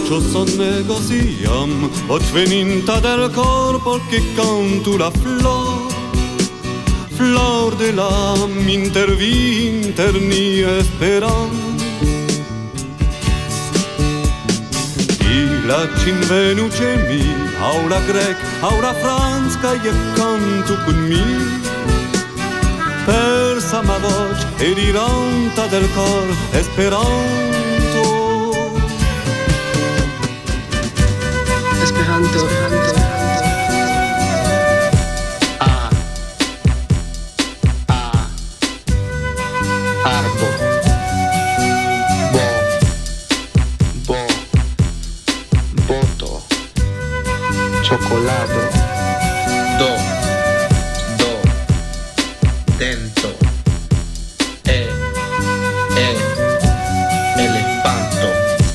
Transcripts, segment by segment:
bacio son negociam, voce veninta del corpo che canto la flor de l'âme, interni esperam. La cinvenuce mi, aura grec, aura franz, ca je canto con mi. Persa ma voce e diranta del cor esperanto. Esperanto. Arbo. Boto, cioccolato, do, dento, elefanto,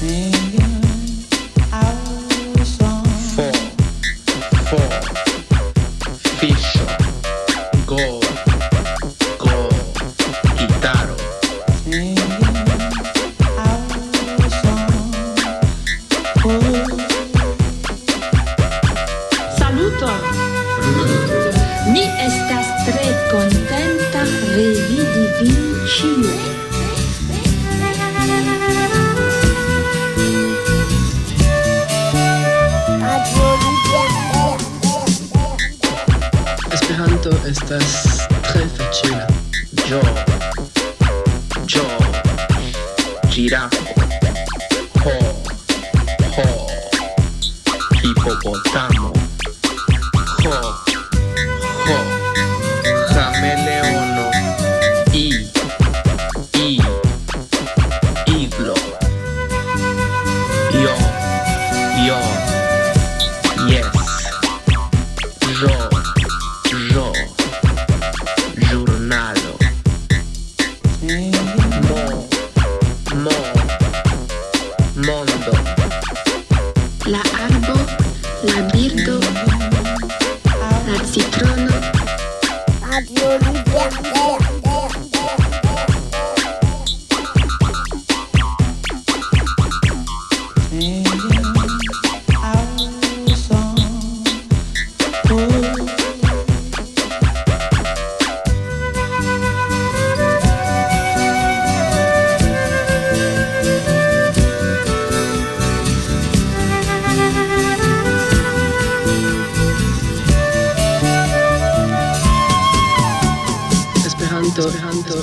fo, fiscio, go, chitarro. Mi estas tre contenta revidi vin ĉiuj. Esperanto estas tre facila. Yo, girafo, ho, hipopotamo, ho, cameleono, iglo, yo, yes, yo, giornalo, mondo, La arbo, la birdo, la citrono. Esperanto.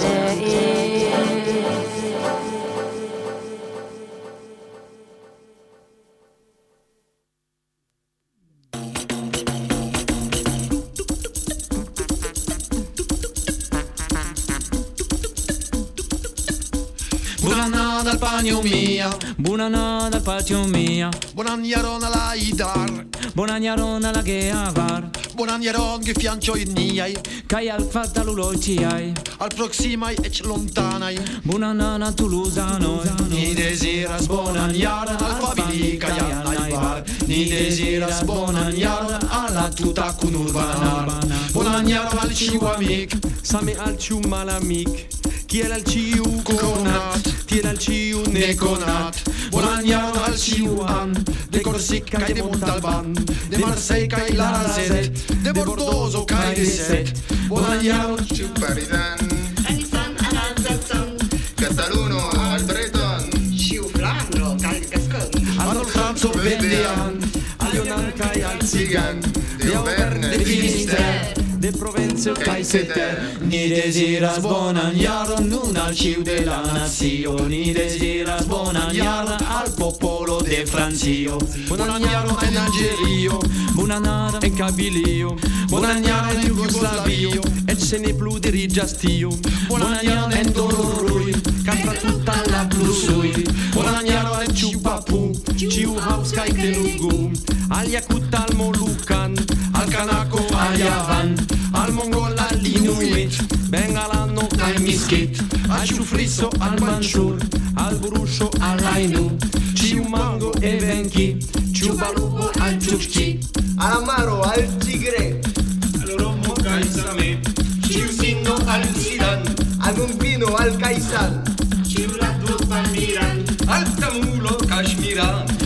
Buonanno al pagno mia, Buonanno al patio mia, buonanno alla idar, buonanno alla geavar, buonanno che fiancio in niai, kai al fattalulo ci hai, al proximai e lontanai. buonanno tulusano, Ni desiras bonaniar al favili cayanai bar, ni desiras bonaniar alla tuta con urbana. Bonaniar al ciu amic, Same al ciu malamic, chi era al ciu conat, ti era al ciu neconat. Bonaniar al ciu an, de Corsica e de Montalban, de Marseille cae la Razet, de Bordoso cae de Set. Bonaniar al ciu Parisan, Anisan Alanzazan, Cataluno al Breton, Ciu Flandro, Cal Gascon, al Franzo Vendean, a Leonan cae al Zigan, de Auvergne, de Finisterre, de Provence Caiseter. Ni desiras bonaniar nun al ciu de la nazio, ni desiras bonaniar al popolo de Francio. Bonaniar en Algerio, buonanno en Cabilio, bonaniar en Jugoslavio, et se ne plu dirigas tio, bonaniar en Dororui, catra tutta la Lusui, bonaniar en ciu papu, ciu haus cae telugu, al Yakut al Moluccan, al Kanako, al Yavan, al Mongol, al Inuit, Bengalano al Miskit, al Ciufrisso, al Manchur, al Bruscio, all'Ainu, ciu mango e venchi, ciu Balubo, al Ciucci, Alamaro al Tigre, all'Oromo Caisame, ciu Sinno, al Sidan, al Bombino al Caisal, Ciu Ladru Palmiran, al Tamulo Kashmiran,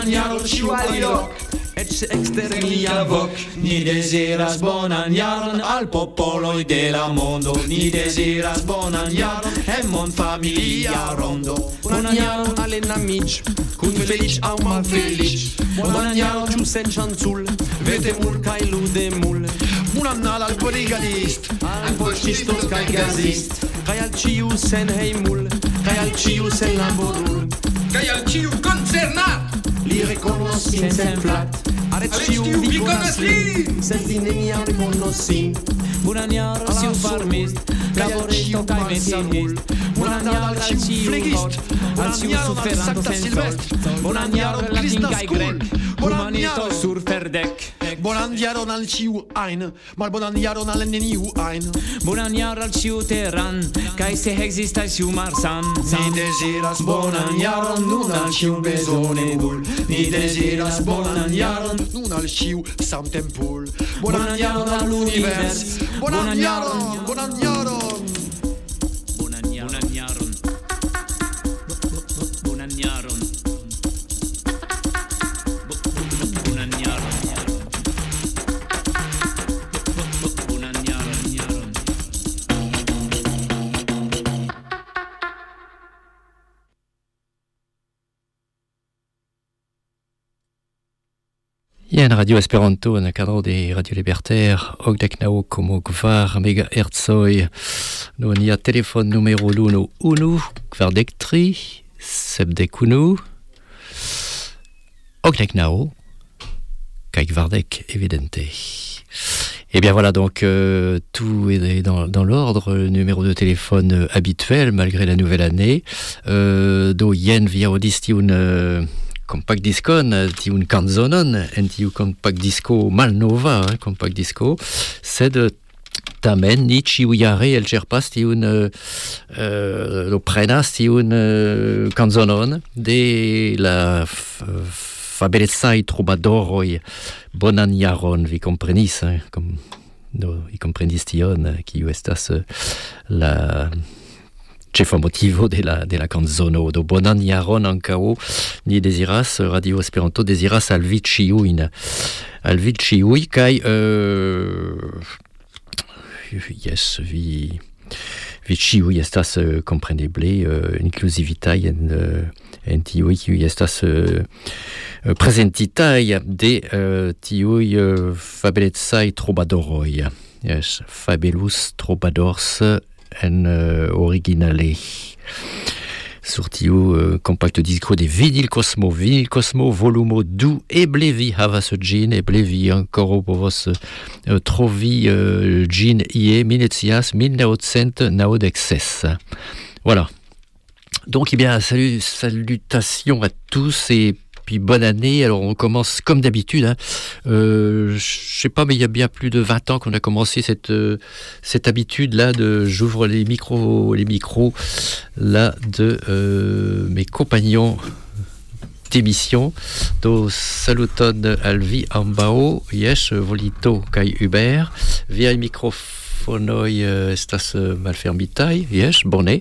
Bonaniaro ciu alioc, et se extermina voc. Ni desiras bonaniaron al popoloi de la mondo. Ni desiras bonaniaron en mon familia rondo. Bonaniaron alle namici, cun felici au malfelici. Bonaniaron ciu sen chanzul, vetemul cae ludemul. Bonanal al brigadist, al pocistos cae gazist. Cae al ciu sen heimul, cae al ciu sen laborul. Cae al ciu concernat, li reconosci sen flat. Aret ciu vi conas li, sed li neniam reconosci. Bonaniaro ciu farmist, laboristo cae messahist. Bonaniaro al ciu flegist, al ciu sufferanto sen sol. Bonaniaro latin cae grec, humanito sur ferdec. Bonaniaro al ciu ein, mal bonaniaro al neniu ein. Bonaniaro al ciu terran, cae se existai ciu marsan. Ni desiras bonaniaron nun al ciu besonebul. Ni desiras bonaniaron nun al ciu samtempul. Bonaniaron all'univers, bonaniaron, bonaniaron. Bonaniaron. Bonaniaron. Ien Radio Esperanto en cadre des radios libertaires, ogdek nao como kvar megahertzoi. No nia téléphone numéro 1 kvardek 3 sepdek 1 ogdek nao kai kvardek evidente. Et bien voilà, donc tout est dans l'ordre, numéro de téléphone habituel malgré la nouvelle année. Do ien via audisti un compact discon, tiun canzonon, en tiu compact disco malnova, compact disco, sed tamen ni ciujare el cerpas tiun lo prenas tiun canzonon de la fabelezai troubadouroi bonaniaron, vi comprenis, vi comprenis tion, kiu estas la cefa motivo de la canzono do bonaniaron ancao ni desiras Radio Esperanto desiras al vi ciuin kai yes vi ciui estas compreneble inclusivitai en tiui kiui estas presentitai de tiui fabelezai troubadouroi. Yes, fabelus troubadors en originale. Sur tiu compact disco de Vinyl Cosmo volumo 2 eblevi havas gin, eblevi ancora povos trovi gin ie minetias 1996. Voilà. Donc, eh bien, salutations à tous et puis bonne année. Alors on commence comme d'habitude, je sais pas, mais il y a bien plus de 20 ans qu'on a commencé cette habitude là de j'ouvre les micros là de mes compagnons d'émission. Do saluton alvi ambao, yes, volito kai Hubert via il microfonoi estas malfermitai, yes, bonnet.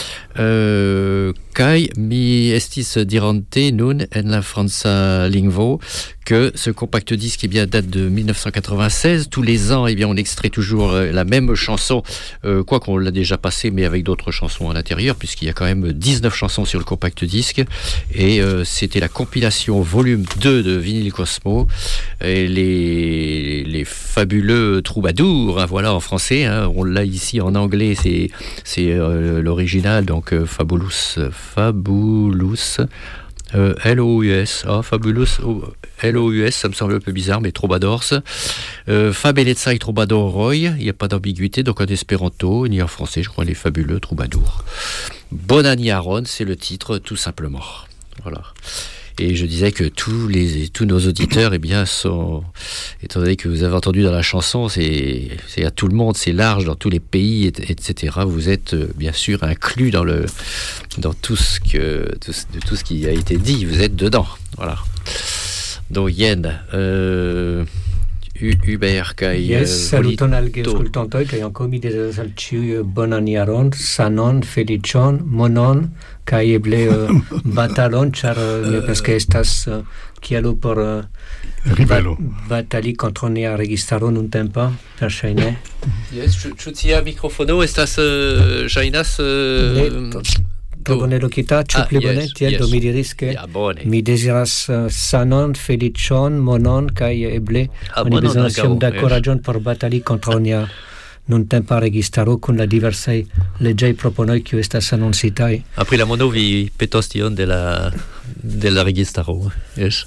Kai mi estis dirante nun en la franca lingvo que ce compact disque eh bien, date de 1996. Tous les ans, eh bien, on extrait toujours la même chanson, quoi qu'on l'a déjà passé, mais avec d'autres chansons à l'intérieur, puisqu'il y a quand même 19 chansons sur le compact disque. Et c'était la compilation volume 2 de Vinyl Cosmo, et les fabuleux troubadours, hein, voilà, en français, hein, on l'a ici en anglais, c'est l'original, donc Fabulous, L-O-U-S, Fabulous, L-O-U-S, ça me semble un peu bizarre, mais Troubadours, Fabelezai Troubadouroi, il n'y a pas d'ambiguïté, donc en espéranto, ni en français, je crois, les fabuleux troubadours. Bonaniaron, c'est le titre, tout simplement. Voilà. Et je disais que tous nos auditeurs, eh bien, sont, étant donné que vous avez entendu dans la chanson, c'est à tout le monde, c'est large, dans tous les pays, etc. Vous êtes bien sûr inclus dans tout ce qui a été dit. Vous êtes dedans, voilà. Donc Yen, Hubert kai Yes, saluton al geskultantoj kaj ankaŭ mi deziras al ĉiuj bonan jaron, sanon, feliĉon, monon kaj eble batalon, ĉar mi penso ke estas kialo por batali kontraŭ nia registaro nuntempa, verŝajne. Yes, ĉu tia mikrofono estas ŝajnas bone lokita, ĉu pli bone? Tiel do mi diris ke mi deziras sanon, feliĉon, monon kaj eble oni bezonas iom da kuraĝon por batali kontraŭ nia nuntempa registaro kun la diversaj leĝaj proponoj kiuj estas anoncitaj. Pri la mono vi petos tion de la registaro. Yes.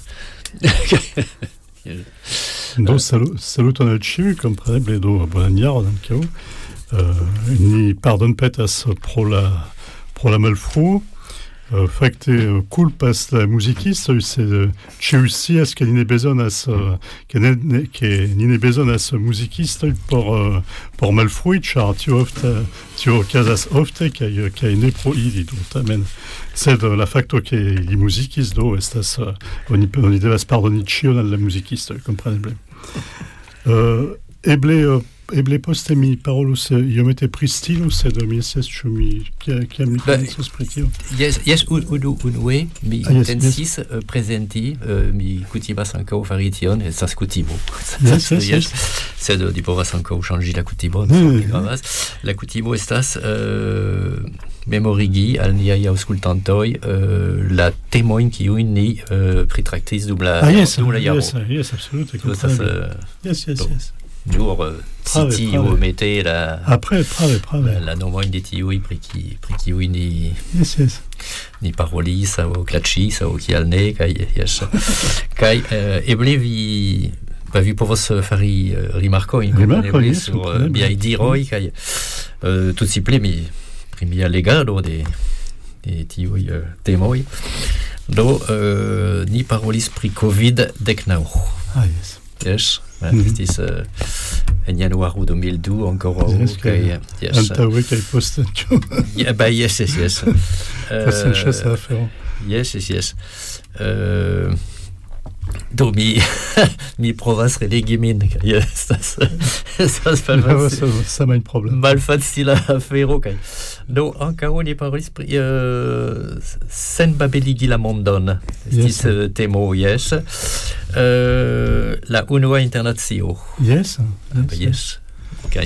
Do saluton al ĉiuj, kompreneble do bonan jaron ankaŭ. Ni pardonpetas pro la malfruo. Fakte kulpas la muzikistoj, sed ĉiuj scias ke ni ne bezonas muzikistoj por malfrui, ĉar tio okazas ofte kaj ne pro ili. Do tamen sed la fakto ke ili muzikis do estas oni devas pardoni ĉion al la muzikistoj, kompreneble. Eble poste mi parolus iomete pri stilo, sed mi estas ĉu mi kiam mi komencos pri tio. Jes, unue mi intensis prezenti, mi kutimas ankaŭ fari tion, estas kutimo. Yes. Sed ni povas ankaŭ ŝanĝi la kutimon. La kutimo estas memorigi al niaj aŭskultantoj la temojn kiujn ni pritraktis dum la jaro. Yes, absolute. Yes. Nur tio mete la prave la nomojn de tiuj pri kiuj ni parolis aŭ klaĉis aŭ kial ne kaj eble vi povos fari rimarkojn sur miaj diroj kaj tutsimple pri mia legado de tiuj temoj do ni parolis pri COVID-19. Yes. Estis en januaro 2002 ankoraŭ kaj antaŭe kaj poste. Yes. Senĉesa afero. Yes. Do mi provas relegi min kaj estas samajn problem. Malfacila afero kaj do ankaŭ ni parolis pri senbabeligi la mondon. Estis temo, yes. La unua internacio. Yes. Kaj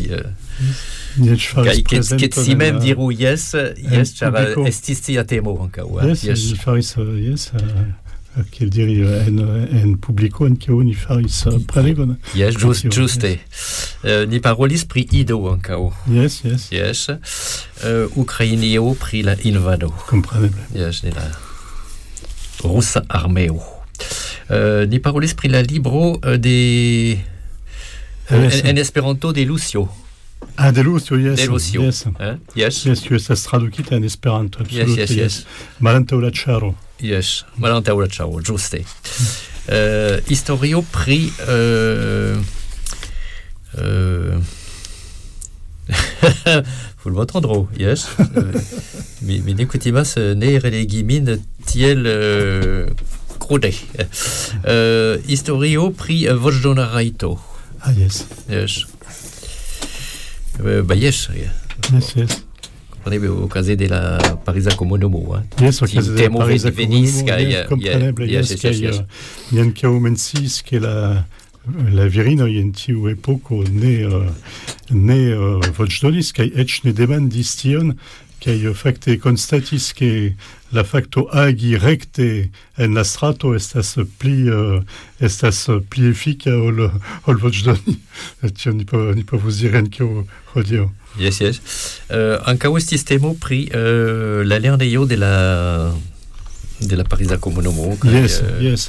ke si mem diru yes, ĉar estis tia temo ankaŭ. Yes, mi faris kiel diri en publiko en kiu ni faris prelegon. Yes, ĝuste. Ni parolis pri Ido ankaŭ. Yes. Ukrainio pri la invado. Kompreneble. Yes, de la rusa armeo. Ni parolis pri la libro de en Esperanto de Lucio. De Lucio, yes. Yes, kiu estas tradukita en Esperanto, absolute. Yes. Malantaŭ la ĉaro. Yes, malantaŭ la ĉaro, ĝuste. Historio pri fulmotondro, yes. Mi ne kutimas ne relegi min tiel krude. Historio pri voĉdona rajto. Yes. Yes. Yes. Comprenez, okaze de la Pariza Komunumo. Yes, okaze de la Pariza Komunumo. Kompreneble, yes. Mi ankaŭ menciis ke la virinoj en tiu epoko ne voĉdonis kaj eĉ ne demandis tion, kaj fakte konstatis ke la fakto agi rekte en la strato estas pli efika ol voĉdoni. Tion ni povus diri ankaŭ hodiaŭ. Yes. Ankaŭ estis temo pri la lernejo de la Pariza Komunumo. Yes.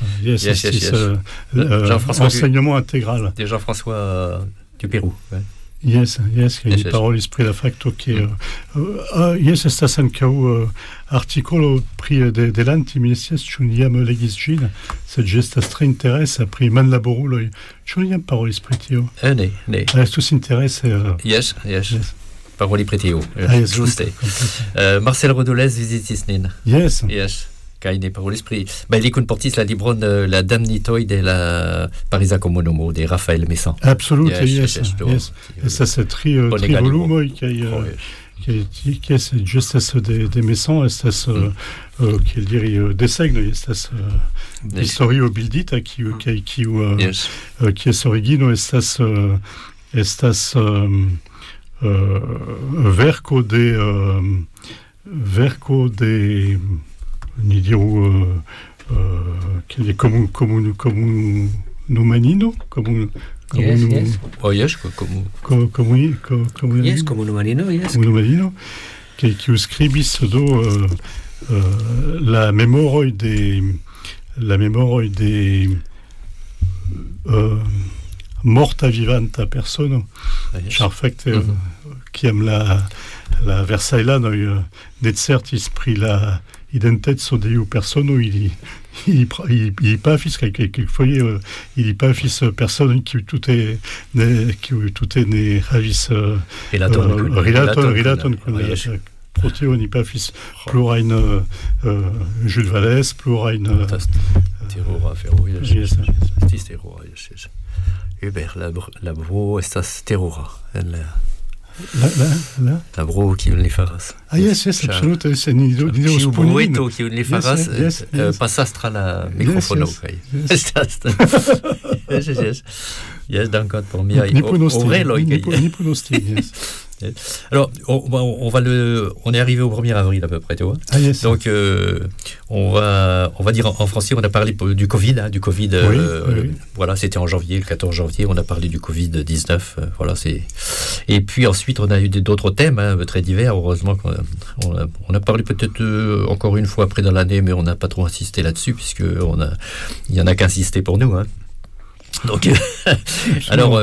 Enseignement intégral. De Jean-François du Pérou. Yes, ni parolis pri la fakto ke estas ankaŭ artikolo pri de Lanti, mi ne scias ĉu ni jam legis ĝin, sed ĝi estas tre interesa pri manlaboruloj. Ĉu ni jam parolis pri tio? Ne. Estus interese. Yes. Paroli pri tio. Ĝuste. Marcel Rodolez vizitis nin. Yes. Kai n'est pas pour l'esprit. Les comportis la libron la damnitoi de la Parisa Comonomo de Raphaël Messan. Absolument, yes. Et ça c'est tri volume qui est juste des Messan, estas qui dirait desegno, estas historio bildita qui est origino estas verco de ni diru che comunumanino comunumanino qui scribis do la memoroi de morta vivanta persono char facte qui aime la Versailles net certis pri la identità deu persono il pas fils quelquefois il pas fils personne qui tout est né ravis rilaton proteo ni pas fils plurain Jules Vallès plurain terrora ferro terrora Hubert la bro estas terrora la bro qui les faras. Yes, absolutely. C'est une idée bruito qui les faras. Passastra la microfono. Yes, d'accord pour moi. Alors, on est arrivé au 1er avril à peu près, tu vois. Donc, on va dire en français, on a parlé du Covid, voilà, c'était en janvier, le 14 janvier, on a parlé du Covid-19, voilà, c'est. Et puis ensuite, on a eu d'autres thèmes très divers. Heureusement qu'on a parlé peut-être encore une fois après dans l'année, mais on n'a pas trop insisté là-dessus puisque il y en a qu'insisté pour nous. Donc, alors,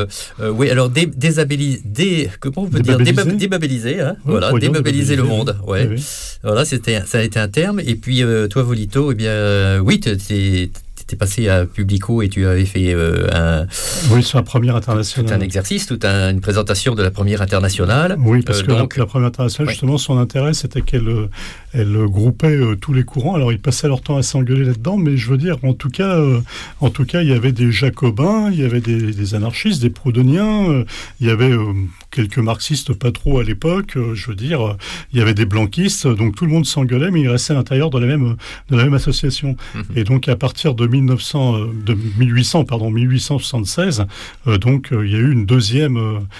comment on peut dire débabéliser, voilà, débabéliser le monde, ouais. Voilà, ça a été un terme. Et puis, toi, Volito, eh bien, oui, t'es passé à Publico et tu avais fait sur la première internationale. Tout un exercice, une présentation de la première internationale. Oui, parce que la première internationale, justement, son intérêt, c'était qu'elle groupait tous les courants. Alors, ils passaient leur temps à s'engueuler là-dedans, mais je veux dire, en tout cas, il y avait des jacobins, il y avait des anarchistes, des proudhoniens, il y avait quelques marxistes pas trop à l'époque, je veux dire, il y avait des blanquistes, donc tout le monde s'engueulait, mais ils restaient à l'intérieur de la même association. Et donc, à partir de 1876, donc il y a eu une deuxième,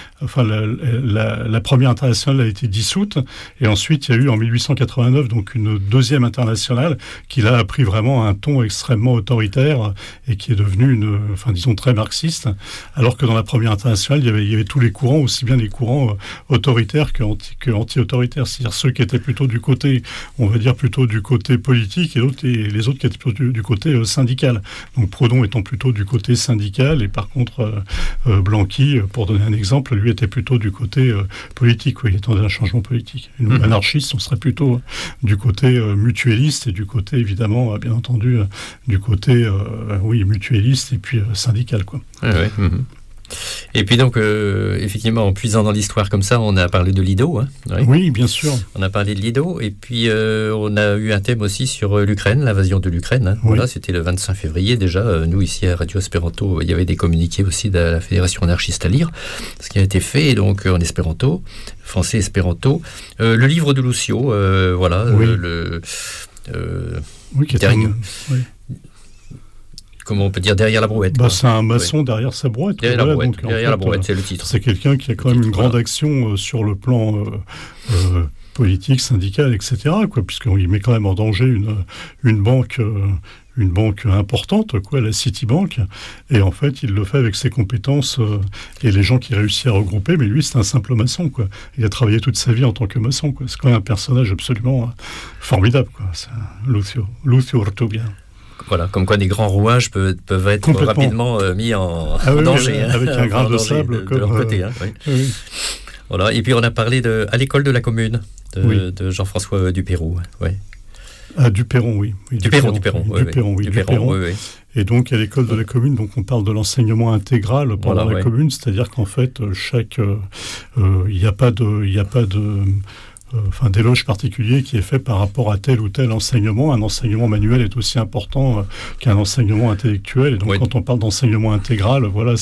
la première internationale a été dissoute, et ensuite il y a eu en 1889 donc une deuxième internationale qui là a pris vraiment un ton extrêmement autoritaire et qui est devenue disons très marxiste, alors que dans la première internationale il y avait tous les courants, aussi bien les courants autoritaires que anti-autoritaires, c'est-à-dire ceux qui étaient plutôt du côté, on va dire plutôt du côté politique, et les autres qui étaient plutôt du côté syndical. Donc Proudhon étant plutôt du côté syndical, et par contre Blanqui, pour donner un exemple, lui était plutôt du côté politique, il attendait un changement politique. Nous, anarchistes, on serait plutôt du côté mutualiste, et du côté, évidemment, bien entendu, du côté mutualiste et puis syndical, quoi. Et puis donc, effectivement, en puisant dans l'histoire comme ça, on a parlé de Lido. Oui, bien sûr. On a parlé de Lido, et puis on a eu un thème aussi sur l'Ukraine, l'invasion de l'Ukraine. Voilà, c'était le 25 février déjà. Nous, ici à Radio Espéranto, il y avait des communiqués aussi de la Fédération anarchiste à lire, ce qui a été fait donc en espéranto, français espéranto. Le livre de Lucio, voilà. Qui est comment on peut dire, derrière la brouette. C'est un maçon derrière sa brouette. Derrière la brouette, c'est le titre. C'est quelqu'un qui a quand même une grande action sur le plan politique, syndical, etc., puisqu'il met quand même en danger une banque importante, la Citibank, et en fait, il le fait avec ses compétences et les gens qui réussissent à regrouper, mais lui, c'est un simple maçon, Il a travaillé toute sa vie en tant que maçon, C'est quand même un personnage absolument formidable, C'est Lucio Ortubia. Voilà, comme quoi des grands rouages peuvent être rapidement mis en danger. Avec un grain de sable de leur côté. Oui. Voilà, et puis on a parlé à l'école de la commune de Jean-François Dupérou. Duperron, oui. Duperron. Et donc, à l'école de la commune, donc on parle de l'enseignement intégral pendant la commune, c'est-à-dire qu'en fait, il n'y a pas de d'éloge particulier qui est fait par rapport à tel ou tel enseignement. Un enseignement manuel est aussi important qu'un enseignement intellectuel. Et donc, quand on parle d'enseignement intégral, voilà,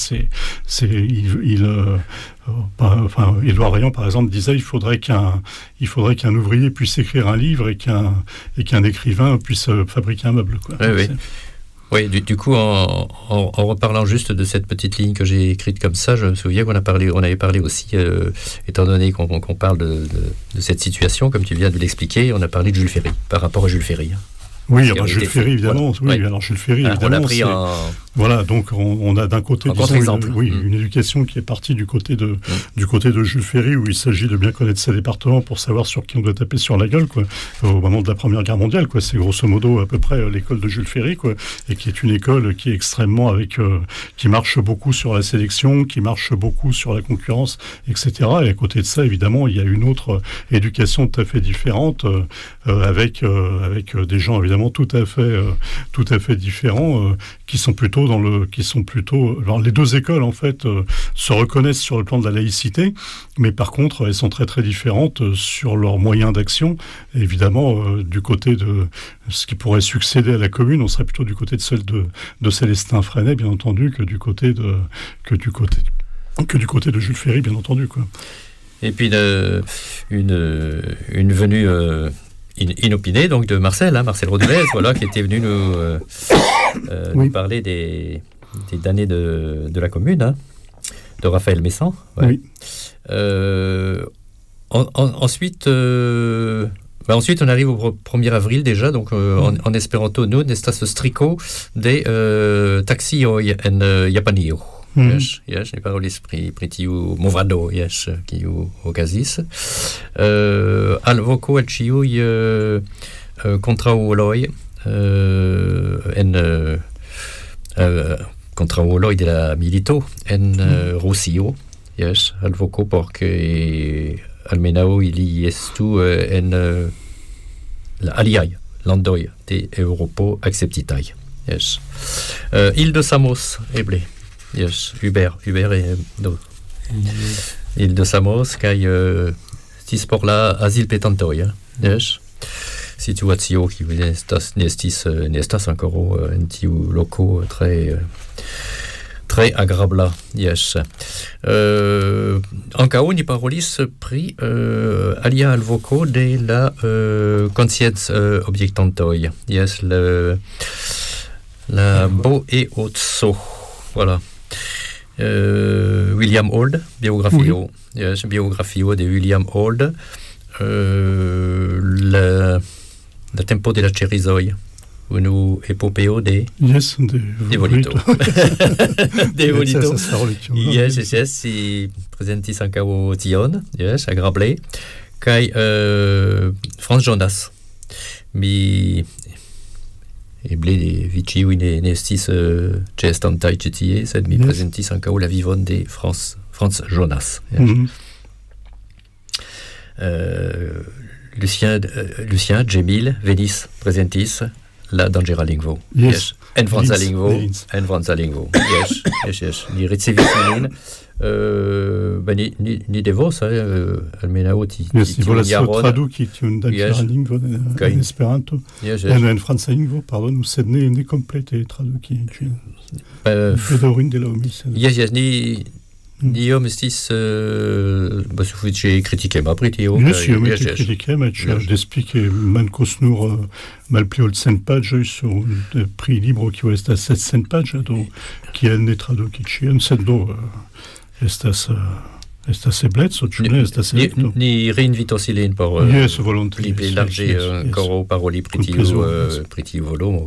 Édouard Vaillant, par exemple, disait il faudrait qu'un ouvrier puisse écrire un livre et qu'un écrivain puisse fabriquer un meuble, quoi. Oui. Oui, du coup, en reparlant juste de cette petite ligne que j'ai écrite comme ça, je me souviens on avait parlé aussi, étant donné qu'on parle de cette situation, comme tu viens de l'expliquer, on a parlé de Jules Ferry, par rapport à Jules Ferry. Oui, alors Jules Ferry, évidemment. Voilà. Oui, alors Jules Ferry, évidemment. On l'a pris en... Voilà, donc on a d'un côté une éducation qui est partie du côté de Jules Ferry, où il s'agit de bien connaître ses départements pour savoir sur qui on doit taper sur la gueule, quoi. Au moment de la Première Guerre mondiale, quoi. C'est grosso modo à peu près l'école de Jules Ferry, quoi, et qui est une école qui est extrêmement qui marche beaucoup sur la sélection, qui marche beaucoup sur la concurrence, etc. Et à côté de ça, évidemment, il y a une autre éducation tout à fait différente, avec des gens évidemment tout à fait différents, qui sont plutôt alors les deux écoles en fait se reconnaissent sur le plan de la laïcité, mais par contre elles sont très très différentes sur leurs moyens d'action. Et évidemment, du côté de ce qui pourrait succéder à la Commune, on serait plutôt du côté de celle de Célestin Freinet, bien entendu, que du côté de Jules Ferry, bien entendu, quoi. Et puis une venue inopinée donc de Marcel Rodriguez, voilà, qui était venu nous parler des damnés de la Commune, de Raphaël Messan. Ouais. Oui. Ensuite, on arrive au 1er avril déjà, donc en espéranto, nous, estas striko de taxioj en Japanio. Yes, ne parolis pri tiu movado, kiu okazis. Alvoko al ĉiuj kontraŭuloj kontraŭuloj de la milito en Rusio. Yes, alvoko por ke almenaŭ ili estu en la aliaj landoj de Eŭropo akceptitaj. Yes. Île de Samos, eble. Yes, Hubert et il de Samos kaj stis por la azil petantoj. Yes. Situacio qui ne estas ankoraŭ en tiu loko très agrabla. Yes. Ankaŭ ni parolis pri alia alvoko de la konscienc-objektantoj. Yes, la Boeozo. Voilà. William Hold, biographio de William Hold, la tempo de la cerizoj, unu epopeo de Volito. De Volito. Yes, si presentis ankaŭ tion, yes, agrable, kaj Franz Jonas. Mi eble vi ĉiuj ne estis ĉeestantaj ĉi tie, sed mi prezentis ankaŭ la vivon de Franz Jonas. Lucien Gemil venis prezentis la danĝera lingvo. Yes. En franca lingvo. Yes. Ni ricevis ilin. Ni devos, almenaŭ volas traduki tiun danĝeran lingvon en Esperanto. En franca lingvo, pardonu, sed ne komplete traduki. Bedaŭrinde laŭ mi. Yes, ni iom estis sufiĉe kritikema pri tio. Iomete kritikema, ĉar despike mankos nur malpli ol 100 paĝoj sur pri libro kiu estas 700 paĝoj, do kiel ne traduki ĉion, sed do estas ebleco, ĉu ne estas elekto? Ni reinvitos ilin por pli larĝe ankoraŭ paroli pri tiu volumo.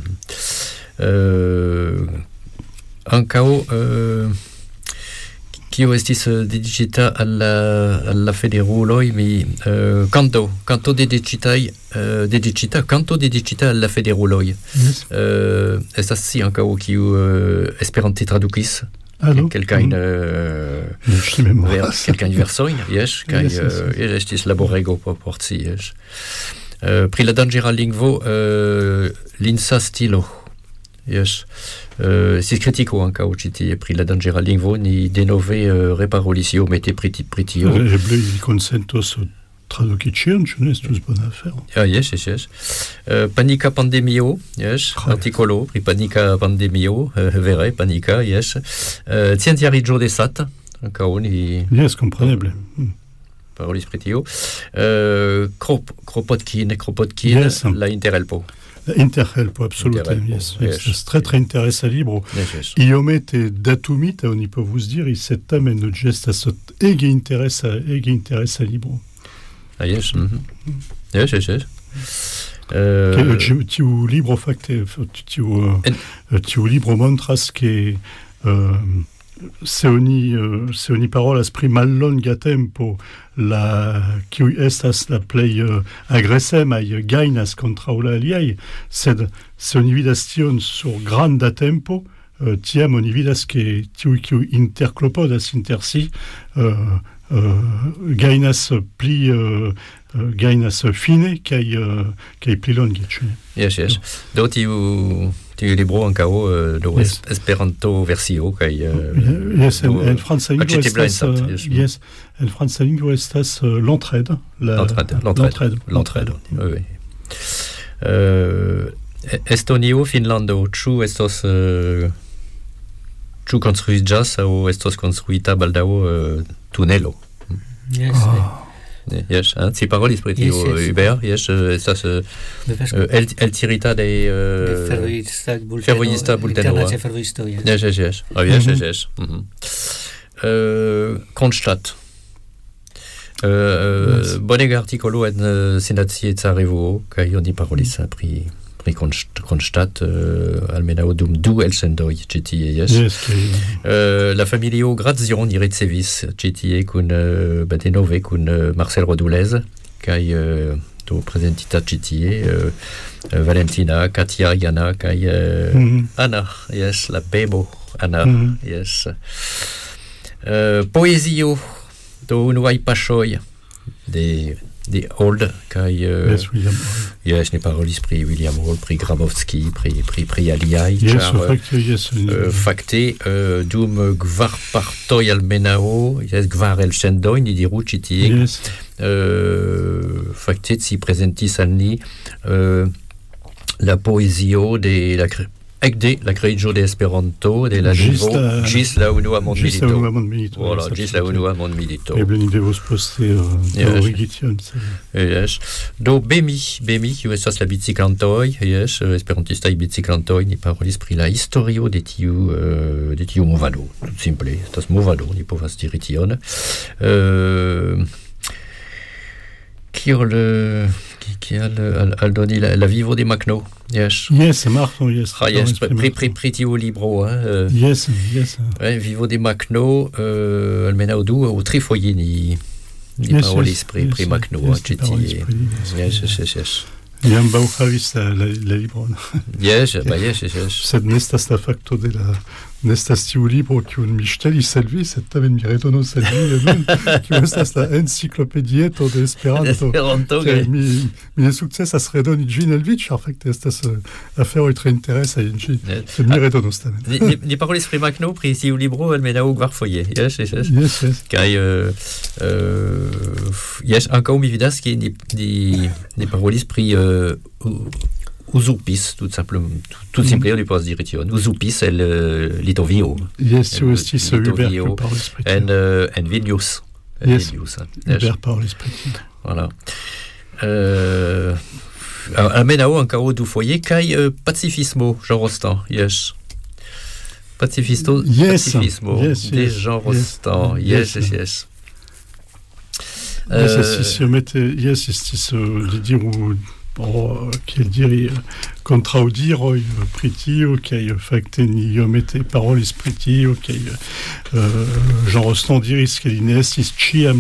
Ankaŭ kio estis dediĉita al la federuloj, mi kanto dediĉita al la federuloj. Estas si ankaŭ kiu esperante tradukis kelkajn versojn, kaj estis laborego por ci. Pri la danĝera lingvo, linsa stilo. Estis kritiko ankaŭ ĉi tie pri la danĝera lingvo, ni denove reparolis iomete pri tio. Eble ili konsentos traduction, je n'ai tous bonne affaire. Ah, yes. Panica pandemio, yes. Articolo, pri panica pandemio, vere, panica, yes. Tientiariggio de sat, caoni. Yes, comprenable. Parolis pritio. Kropotkin, yes. La Interhelpo. Interhelpo, absolument, yes. C'est très, très intéressant libre. Iomete datumite, on y peut vous dire, il s'est amené de geste à ce ege interessa libre. Ah, yes. Yes. Tu libro facte, tu libro montras que se oni parolas pri mallonga tempo kiu estas la plej agresemaj gajnas kontraŭ la aliaj, sed se oni vidas tion sur granda tempo, tiam oni vidas ke tiuj kiuj interklopodas inter si gajnas fine kaj pli longe. Yes. Do tiu libro ankaŭ do Esperanto versio kaj yes, en franca lingvo estas yes, en franca lingvo estas l'entraide. Oui. Estonio, Finnlando, ĉu estos ĉu konstruiĝas aŭ estos konstruita baldaŭ tunelo? Yes, si parolis pri tio Hubert, yes, estas el tirita de fervojista bulteno. Yes. Yes. Kronstadt. Bonega artikolo en Senatieca Revuo, kaj oni parolis pri Kronstadt, almenaŭ dum 2 elsendoj ĉi tie, yes. La familio Grazion ricevis ĉi tie kun denove kun Marcel Rodulez kaj do prezentita ĉi tie Valentina, Katia, Jana kaj Anna, yes, la bebo Anna, yes. Poezio do unuaj paŝoj de Old kaj yes, ni parolis pri William Hall, pri Grabowski, pri aliaj, fakte dum kvar partoj almenaŭ, kvar elsendoj, ni diru ĉi tie, fakte ci prezentis al ni la poezio de la kreiĝo de Esperanto de la lingvo ĝis la unua mondmilito. Voilà, ĝis la unua mondmilito. Eble ni devos poste origi tion. Yes. Do Bemi, kiu estas la biciklantoj, yes, esperantistaj biciklantoj, ni parolis pri la historio de tiu movado. Tout simple, estas movado, ni povas diri tion. Kiel aldoni la vivo de Macno. Yes, Marco, yes. Yes, pri tiu libro. Yes. Vivo de Macno, almenaŭ 2 aŭ 3 foje ni parolis pri Macno ĉi tie. Yes. Jam havis la libron. Yes. Sed nestas la fakto de la nestas tiu libro kiun mi ŝtelis al vi, sed tamen mi redonos al vi nun, kiu estas la enciklopedieto de Esperanto. Mi ne sukcesas redoni ĝin al vi, ĉar fakte estas aferoj tre interesaj en ĝi. Sed mi redonos tamen. Ni parolis pri Macno, pri tiu libro almenaŭ kvarfoje. Yes. Kaj yes, ankaŭ mi vidas ke ni parolis pri Uzupis, tout simple, on lui pose dire tion. Uzupis el Litovio. Yes, tu estis Hubert en Vilnius. Yes, Hubert parolis pri tio. Voilà. Almenaŭ ankaŭ 2 foje kaj pacifismo, Jean Rostand, yes. Pacifismo de Jean Rostand, yes. Yes, estis li diru kiel diri kontraŭdiroj pri tio kaj fakte ni iomete parolis pri tio kaj Jean Rostand diris ke li ne estis ĉiam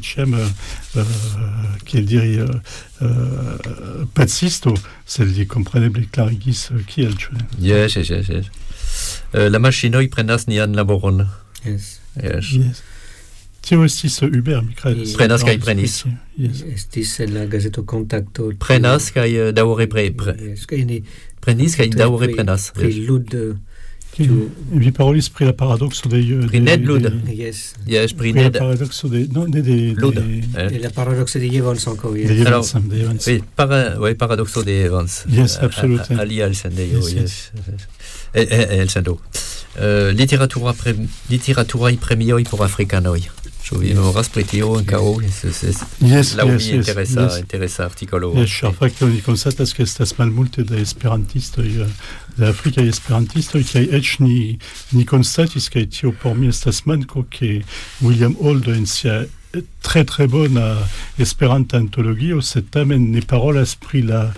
kiel diri pacisto, sed li kompreneble klarigis kiel, ĉu ne? Yes. La maŝinoj prenas nian laboron. Yes. Tio estis Hubert, mi kredas. Prenas kaj prenis. Estis en la gazeto Kontakto. Prenas kaj daŭre prenis kaj daŭre prenas. Pri lud Vi parolis pri la paradoxo de Ned Lud. Yes. Yes, pri la Ned. paradoxo de non de Lud. Et la paradoxe de Evans encore. Yes. Alors, de Evans. Oui, paradoxo de Evans. Yes, absolutely. Ali Alcendeo, yes. El Sendo. Literatura premioi por africanoi. Vi memoras pri tio ankaŭ. La mi interesa artikolo. Yes, fakte oni konstatas ke estas malmulte da esperantistoj de Afrika esperantistoj kaj eĉ ni konstatis kaj tio por mi estas manko ke William Holden en sia très très bona esperanta antologio sed tamen ne parolas pri la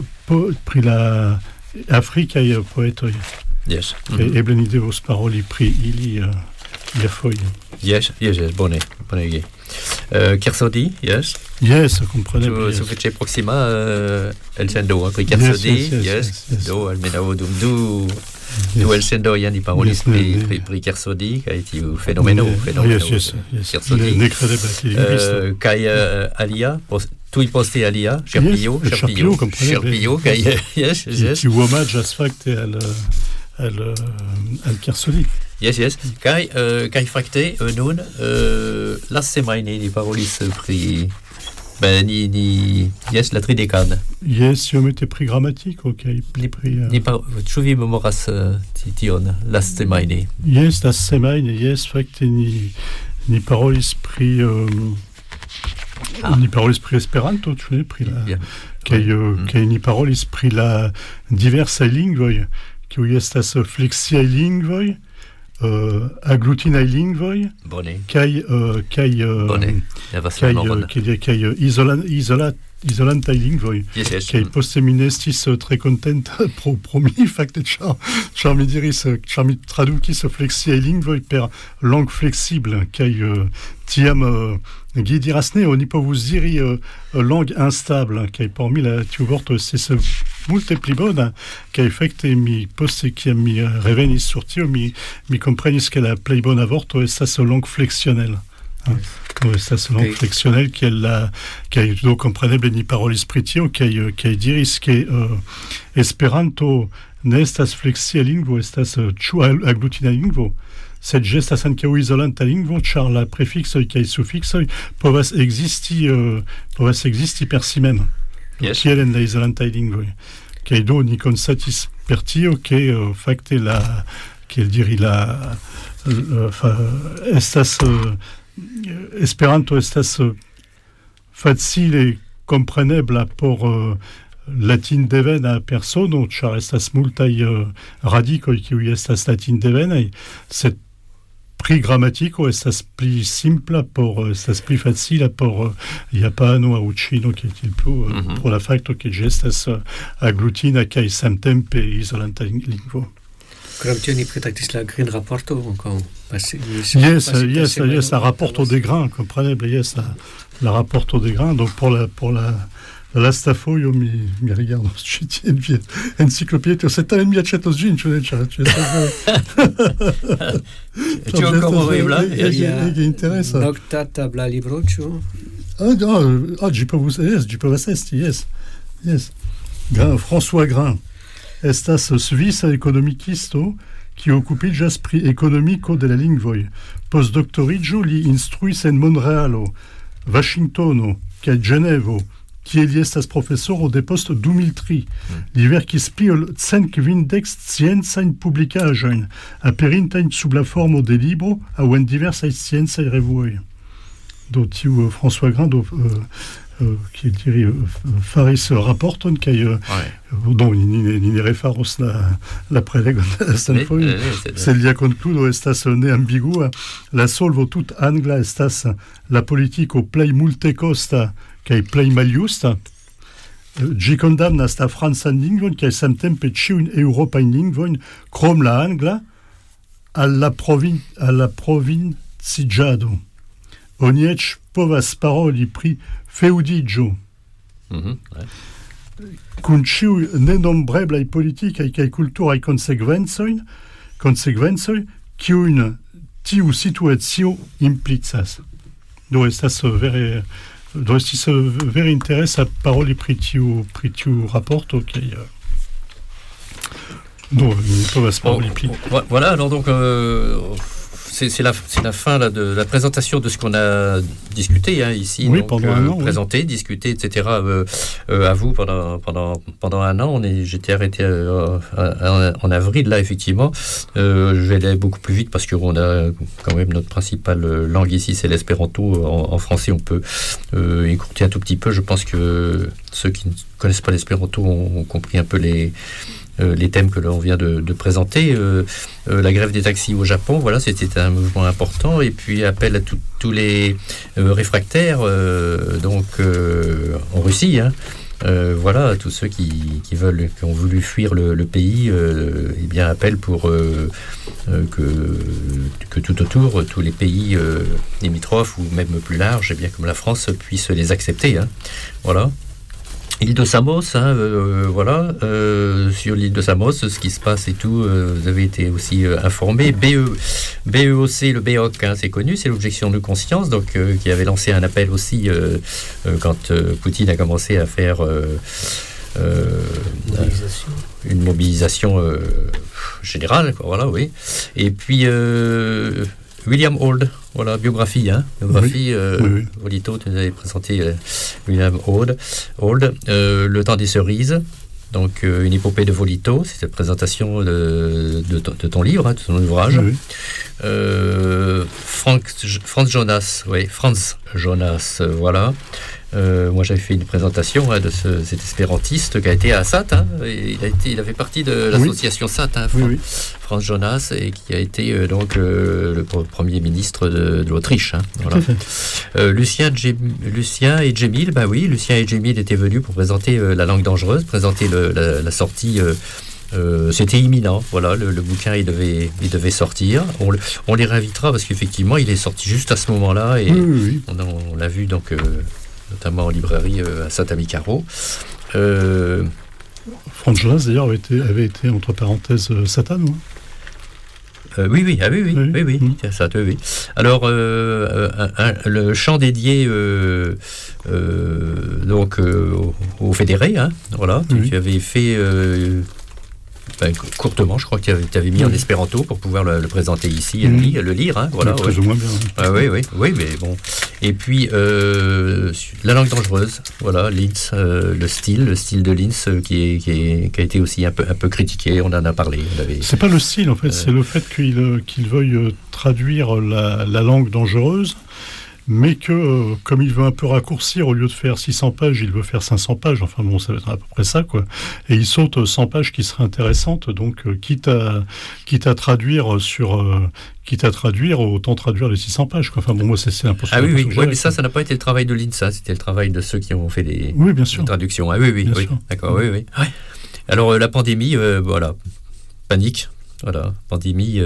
Afrikaj poetoj. Yes. Eble ni devos paroli pri ili iafoje. Yes, bone. Kersodi, yes. Yes, comprenebile. Sufiĉe proksima el sendo pri Kersodi, yes. Do almenaŭ dum du elsendoj ni parolis pri Kersodi kaj tiu fenomeno Kersodi. Nekredebla. Kaj alia tuj poste alia, Cherpillot, kaj yes. Tiu omaĝas fakte al Kersodi. Yes. Kai fakte nun la semajne ni parolis pri ni la tridekade. Yes, iomete pri gramatiko kaj pri ĉu vi memoras tion la semajne? Yes, la semajne, yes, fakte ni parolis pri ni parolis pri Esperanto, ĉu ne, pri la kaj ni parolis pri la diversaj lingvoj, kiuj estas fleksiaj lingvoj, aglutinaj lingvoj kaj izolantaj lingvoj. Kaj poste mi ne estis tre kontenta pro mi fakte ĉar mi diris ĉar mi tradukis fleksiaj lingvoj per langue flexible kaj tiam Guy diras ne, oni povus diri langue instable, kaj por mi tiu vorto estis multe pli bona, kaj fakte mi poste kiam mi revenis sur tio mi komprenis ke la plej bona vorto estas langue flexionnelle. Estas langue flexionnelle kaj do kompreneble ni parolis pri tio kaj diris ke Esperanto ne estas fleksia lingvo, estas ĉu aglutina lingvo. Sed estas ankaŭ izolanta lingvo, ĉar la prefiksoj kaj sufiksoj povas ekzisti per si mem, kiel en la izolantaj lingvoj. Kaj do ni konstatis per tio ke fakte Esperanto estas facile komprenebla por latin-devena persono, ĉar estas multaj radikoj kiuj estas latin-devenaj, sed pri gramatiko estas pli simpla estas pli facila por japano aŭ ĉino kiel plu pro la fakto ke ĝi estas aglutina kaj samtempe izolanta lingvo. Krom tio ni pretraktis la Green Raporto ankaŭ. Yes, la Raporto de Grain, kompreneble, yes, la Raporto de Grain, donc pour la lasta fojo mi rigardos ĉi tien enciklopedio, sed tamen mi aĉetos ĝin, ĉu ne? Ĉu ankoraŭ horribla? Ege interesa. Nokta tabla libro, ĉu? Ĝi povas esti, yes. François Grain estas svisa ekonomikisto kiu okupiĝas pri ekonomiko de la lingvoj. Post doktoriĝo li instruis en Montrealo, Vaŝingtono kaj Ĝenevo, kie li estas profesoro depost 2003. Li verkis pli ol 150 sciencajn publikaĵojn, aperintajn sub la formo de libro aŭ en diversaj sciencaj revuoj. Do tiu François Grain kiel diri faris raporton kaj ni ne refaros la prelegon lastanfoje, sed lia konkludo estas neambigua. La solvo tut angla estas la politiko plej multekosta kaj plej maljusta. Ĝi kondamnas la francan lingvon kaj samtempe ĉiujn eŭropajn lingvojn krom la angla al la provinciĝado. Oni eĉ povas paroli pri feŭdiĝo. Kun ĉiuj nenombreblaj politikaj kaj kulturaj konsekvencoj, kiujn tiu situacio implicas. Do estis vere interesa paroli pri tiu raporto kaj Non, pas à ce moment. Voilà, alors donc c'est la fin là, de la présentation de ce qu'on a discuté ici. Oui, donc, pendant un an. Présenté, discuté, etc. À vous pendant un an. J'étais arrêté en avril, là, effectivement. Je vais aller beaucoup plus vite parce qu'on a quand même notre principale langue ici, c'est l'espéranto. En français, on peut écourter un tout petit peu. Je pense que ceux qui ne connaissent pas l'espéranto ont compris un peu les thèmes que l'on vient de présenter. La grève des taxis au Japon, voilà, c'était un mouvement important. Et puis appel à tous les réfractaires en Russie. Voilà, tous ceux qui ont voulu fuir le pays, eh bien appel pour que tout autour, tous les pays limitrophes ou même plus larges, eh bien comme la France, puissent les accepter. Voilà. L'île de Samos, voilà, sur l'île de Samos, ce qui se passe et tout, vous avez été aussi informé. BEOC, le BEOC, c'est connu, c'est l'objection de conscience, donc qui avait lancé un appel aussi quand Poutine a commencé à faire une mobilisation générale, quoi, voilà, oui. Et puis William Auld, voilà, biographie, oui. Volito, tu nous avais présenté William Auld, Le temps des cerises, donc une épopée de Volito, c'est la présentation de ton livre, de ton ouvrage. Oui. Franz Jonas, voilà. Moi j'avais fait une présentation de cet espérantiste qui a été à SAT, il avait partie de l'association SAT, Franz Jonas, et qui a été donc le premier ministre de l'Autriche. Voilà. Lucien et Djemil, Lucien et Djemil étaient venus pour présenter La langue dangereuse, présenter la sortie. C'était imminent, voilà, le bouquin il devait sortir. On les réinvitera parce qu'effectivement il est sorti juste à ce moment-là et on l'a vu donc notamment en librairie à Saint-Amicaro. Franz Jonas d'ailleurs avait été entre parenthèses Satan, non? Oui. Ça, oui. Alors, le chant dédié donc aux fédérés, voilà. Tu avais fait courtement, je crois que tu avais mis en espéranto pour pouvoir le présenter ici et le lire, voilà. Plus ou moins bien. Oui, mais bon. Et puis La langue dangereuse, voilà, Linz, le style de Linz qui a été aussi un peu critiqué, on en a parlé. C'est pas le style en fait, c'est le fait qu'il veuille traduire la langue dangereuse, mais que, comme il veut un peu raccourcir, au lieu de faire 600 pages, il veut faire 500 pages, enfin bon, ça va être à peu près ça, quoi. Et il saute 100 pages qui seraient intéressantes, donc quitte à traduire, autant traduire les 600 pages, quoi. Enfin bon, moi, c'est un peu ça. Ah oui, mais ça n'a pas été le travail de l'INSA, c'était le travail de ceux qui ont fait des traductions. Ah oui, d'accord, oui. Alors, la pandémie, voilà, panique, voilà, pandémie...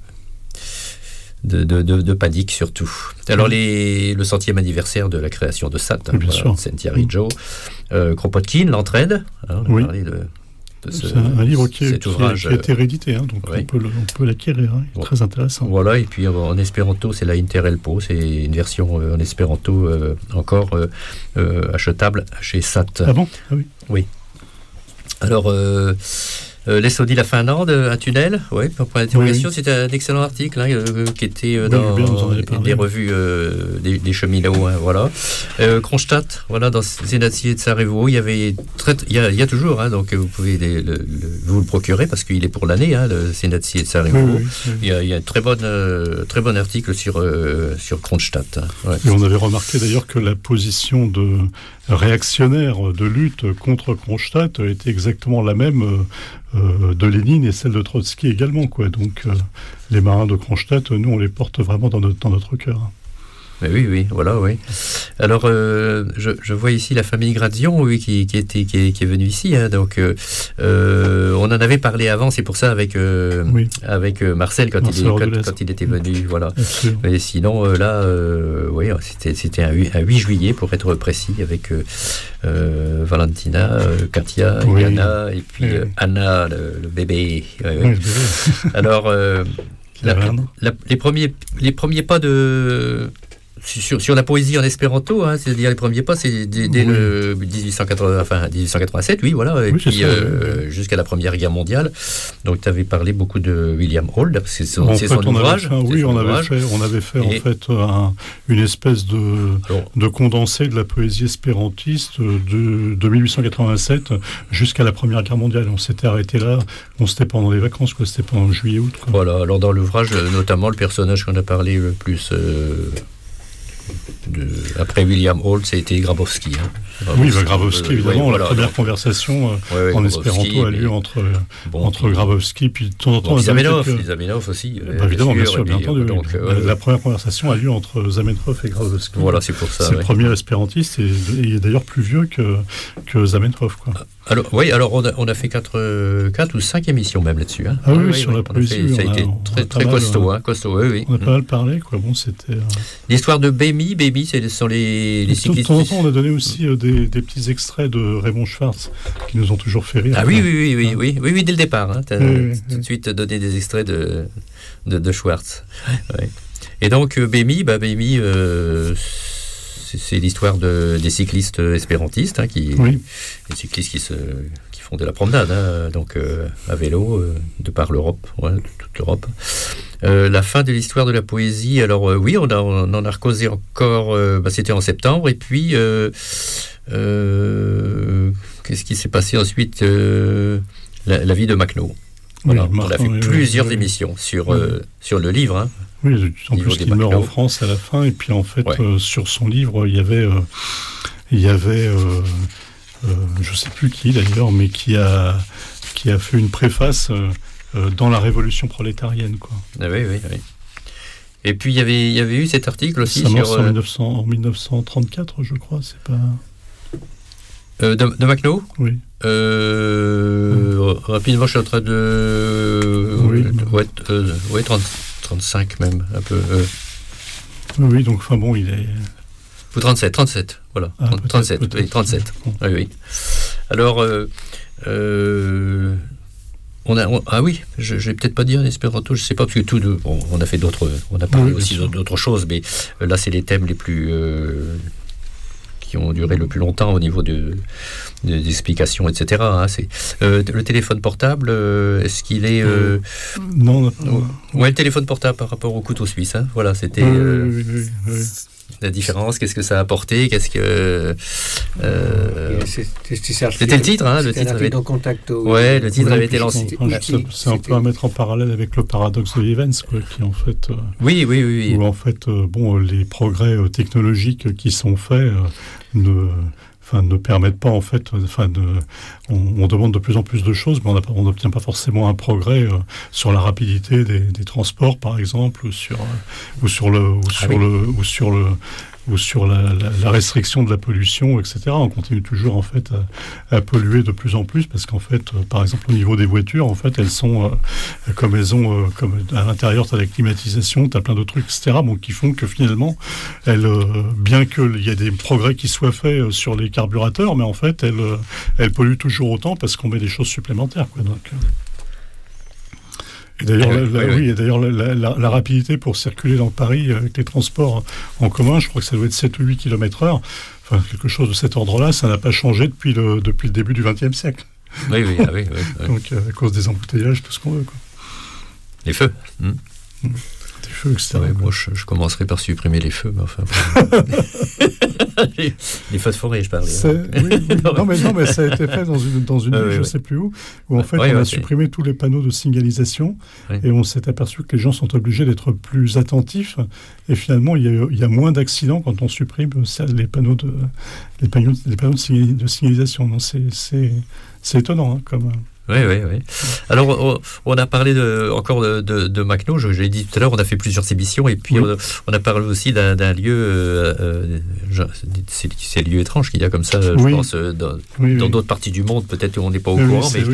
De panique surtout. Alors le 100e anniversaire de la création de SAT, Saint-Thierry Joe, Kropotkin, l'entraide, on a parlé de c'est un livre qui a été réédité, donc on peut l'acquérir, très intéressant. Voilà, et puis en espéranto, c'est la Interelpo, c'est une version en espéranto encore achetable chez SAT. Ah bon? Ah oui. Oui. Alors... L'Esthonie, la Finlande, un tunnel, point d'interrogation, c'était un excellent article qui était dans une des revues des cheminots, voilà. Kronstadt, voilà, dans Zenatsier de Sarajevo, il y a toujours, donc vous pouvez vous le procurer parce qu'il est pour l'année, le Zenatsier de Sarajevo. Il y a un très bon article sur Kronstadt. Et on avait remarqué d'ailleurs que la position de réactionnaire de lutte contre Kronstadt était exactement la même de Lénine et celle de Trotsky également, quoi. Donc les marins de Kronstadt, nous on les porte vraiment dans notre cœur. Mais oui, voilà, oui. Alors, je vois ici la famille Gradion, qui est venue ici, donc on en avait parlé avant, c'est pour ça avec Marcel quand il était venu, voilà. Et sinon là, c'était un 8 juillet pour être précis, avec Valentina, Katia, Yana et puis Anna, le bébé. Oui. Alors, les premiers pas sur la poésie en espéranto, hein, c'est-à-dire les premiers pas, c'est dès le 1887, oui, voilà, et puis jusqu'à la Première Guerre mondiale. Donc, tu avais parlé beaucoup de William Hold, c'est son ouvrage. On avait fait en fait une espèce de condensé de la poésie espérantiste de 1887 jusqu'à la Première Guerre mondiale. On s'était arrêté là, c'était pendant les vacances, quoi, c'était pendant juillet-août. Voilà, alors dans l'ouvrage, notamment le personnage qu'on a parlé le plus après William Hold, c'était Grabowski. Hein. Grabowski, évidemment, la première conversation en espéranto a lieu entre Grabowski, puis de temps en temps... Zamenhof aussi. Évidemment, bien sûr, bien entendu. Donc, la première conversation a lieu entre Zamenhof et Grabowski. Voilà, c'est pour ça. C'est le premier espérantiste, et il est d'ailleurs plus vieux que Zamenhof, quoi. Alors on a fait 4 ou 5 émissions même là-dessus. Hein. Sur la poésie. Ça a été très costaud. On a pas mal parlé, quoi. Bon, c'était... L'histoire de Bémy, ce sont les cyclistes. De temps en temps, on a donné aussi des petits extraits de Raymond Schwartz qui nous ont toujours fait rire. Ah oui, dès le départ. Hein. Tu as tout de suite donné des extraits de Schwartz. Ouais. Et donc, Bémy, c'est l'histoire des cyclistes espérantistes, hein, les cyclistes qui font de la promenade, hein, donc à vélo, de par l'Europe, toute l'Europe. La fin de l'histoire de la poésie, alors on en a causé encore, c'était en septembre, et puis qu'est-ce qui s'est passé ensuite, la vie de Macnaut. Voilà, on a fait plusieurs émissions sur le livre, hein. Oui, en plus qu'il meurt en France à la fin, et puis en fait, sur son livre, il y avait je ne sais plus qui d'ailleurs, mais qui a fait une préface dans la Révolution prolétarienne, quoi. Ah oui. Et puis il y avait eu cet article aussi sur... en 1934, je crois, c'est pas... de Macnaut ? Oui. Rapidement, je suis en train de... 35 même, un peu. Oui, donc, enfin bon, il est... Ou 37, voilà. 37, oui, 37. Oui. Alors, je vais peut-être pas dire en espéranto, je sais pas, parce que on a fait d'autres... On a parlé aussi d'autres choses, mais là, c'est les thèmes les plus... qui ont duré le plus longtemps au niveau des explications, etc. Hein, le téléphone portable, est-ce qu'il est... Non. Le téléphone portable par rapport au couteau suisse. Hein, voilà, c'était... La différence, qu'est-ce que ça a apporté, qu'est-ce que... c'était le titre, hein, le titre avait... le titre avait été lancé. C'est un peu à mettre en parallèle avec le paradoxe de Evans, quoi, qui en fait... Oui. Où en fait, les progrès technologiques qui sont faits ne permettent pas, en fait, on demande de plus en plus de choses, mais on n'obtient pas forcément un progrès sur la rapidité des transports, par exemple, ou sur la restriction de la pollution, etc. On continue toujours, en fait, à polluer de plus en plus, parce qu'en fait, par exemple, au niveau des voitures, en fait, elles sont, comme à l'intérieur, tu as la climatisation, tu as plein de trucs, etc., qui font que finalement, bien qu'il y ait des progrès qui soient faits sur les carburateurs, mais en fait, elles polluent toujours autant parce qu'on met des choses supplémentaires, quoi. Donc, et d'ailleurs, la rapidité pour circuler dans Paris avec les transports en commun, je crois que ça doit être 7 ou 8 km/h. Enfin, quelque chose de cet ordre-là, ça n'a pas changé depuis le début du XXe siècle. Oui. Donc, à cause des embouteillages, tout ce qu'on veut, quoi. Les feux. Des feux, etc. Moi, je commencerai par supprimer les feux, mais enfin... les feux de forêt, je parlais. Non, mais ça a été fait dans une ville, je ne sais plus où en fait, on a supprimé tous les panneaux de signalisation, et on s'est aperçu que les gens sont obligés d'être plus attentifs, et finalement, il y a moins d'accidents quand on supprime les panneaux de signalisation. Non, c'est étonnant, hein, comme... Oui. Alors, on a parlé encore de Macnaut, je l'ai dit tout à l'heure, on a fait plusieurs émissions, et puis on a parlé aussi d'un lieu, c'est le lieu étrange qu'il y a comme ça, je pense, dans d'autres parties du monde, peut-être on n'est pas au courant, mais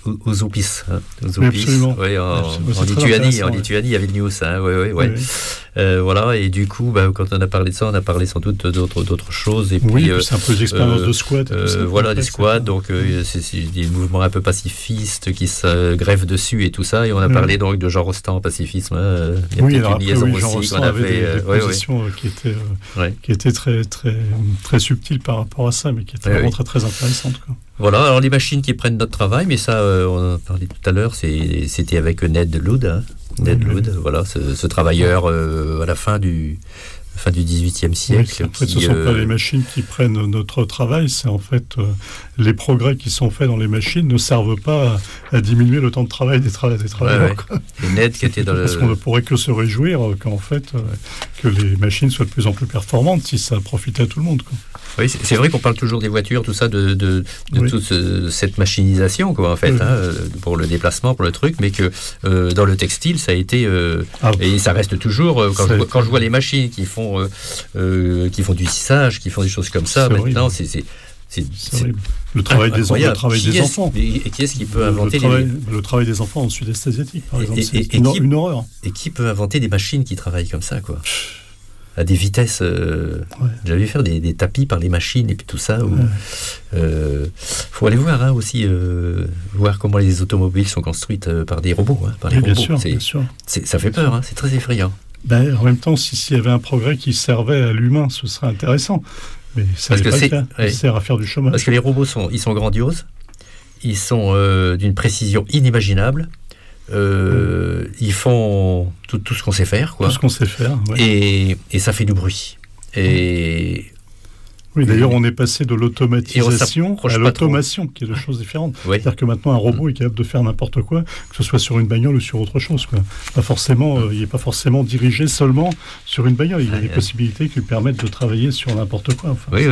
Uzupis. En Lituanie, à Vilnius. Voilà, et du coup, quand on a parlé de ça, on a parlé sans doute d'autres choses. Et oui, puis, c'est un peu d'expérience de squat. Voilà, des squats, donc c'est des mouvements un peu pacifistes qui se greffent dessus et tout ça. Et on a parlé donc de Jean Rostand, pacifisme. Oui, alors après, Jean Rostand avait des positions qui étaient très, très, très subtiles par rapport à ça, mais qui étaient vraiment très, très intéressantes, quoi. Voilà, alors les machines qui prennent notre travail, mais ça, on en a parlé tout à l'heure, c'était avec Ned Lood. Hein. Ned Lood, voilà, ce travailleur à la fin du XVIIIe siècle. Oui, en fait, ce ne sont pas les machines qui prennent notre travail, c'est en fait les progrès qui sont faits dans les machines ne servent pas à diminuer le temps de travail des travailleurs. Ouais. Et Ned qui était dans Parce qu'on ne pourrait que se réjouir qu'en fait, que les machines soient de plus en plus performantes si ça profitait à tout le monde, quoi. Oui, c'est vrai qu'on parle toujours des voitures, tout ça, de toute cette machinisation, quoi, en fait, pour le déplacement, pour le truc, mais que dans le textile, ça a été et ça reste toujours. Quand je vois les machines qui font du tissage, qui font des choses comme ça, maintenant, c'est le travail des enfants. Et qui est-ce qui peut inventer le travail des enfants en sud-est asiatique, par exemple, c'est une horreur. Et qui peut inventer des machines qui travaillent comme ça, quoi, à des vitesses. J'avais vu faire des tapis par les machines et puis tout ça. Faut aller voir aussi, voir comment les automobiles sont construites par des robots. Par les robots. Bien sûr. Ça fait peur, c'est très effrayant. En même temps, s'il y avait un progrès qui servait à l'humain, ce serait intéressant. Mais ça sert à faire du chômage. Parce que les robots sont grandioses, ils sont d'une précision inimaginable. Ils font tout ce qu'on sait faire, quoi. Tout ce qu'on sait faire, et ça fait du bruit. Oui, d'ailleurs, on est passé de l'automatisation à l'automation, qui est deux choses différentes. Oui. C'est-à-dire que maintenant, un robot est capable de faire n'importe quoi, que ce soit sur une bagnole ou sur autre chose, quoi. Pas forcément, il n'est pas forcément dirigé seulement sur une bagnole. Il y a des possibilités qui lui permettent de travailler sur n'importe quoi. Enfin, oui.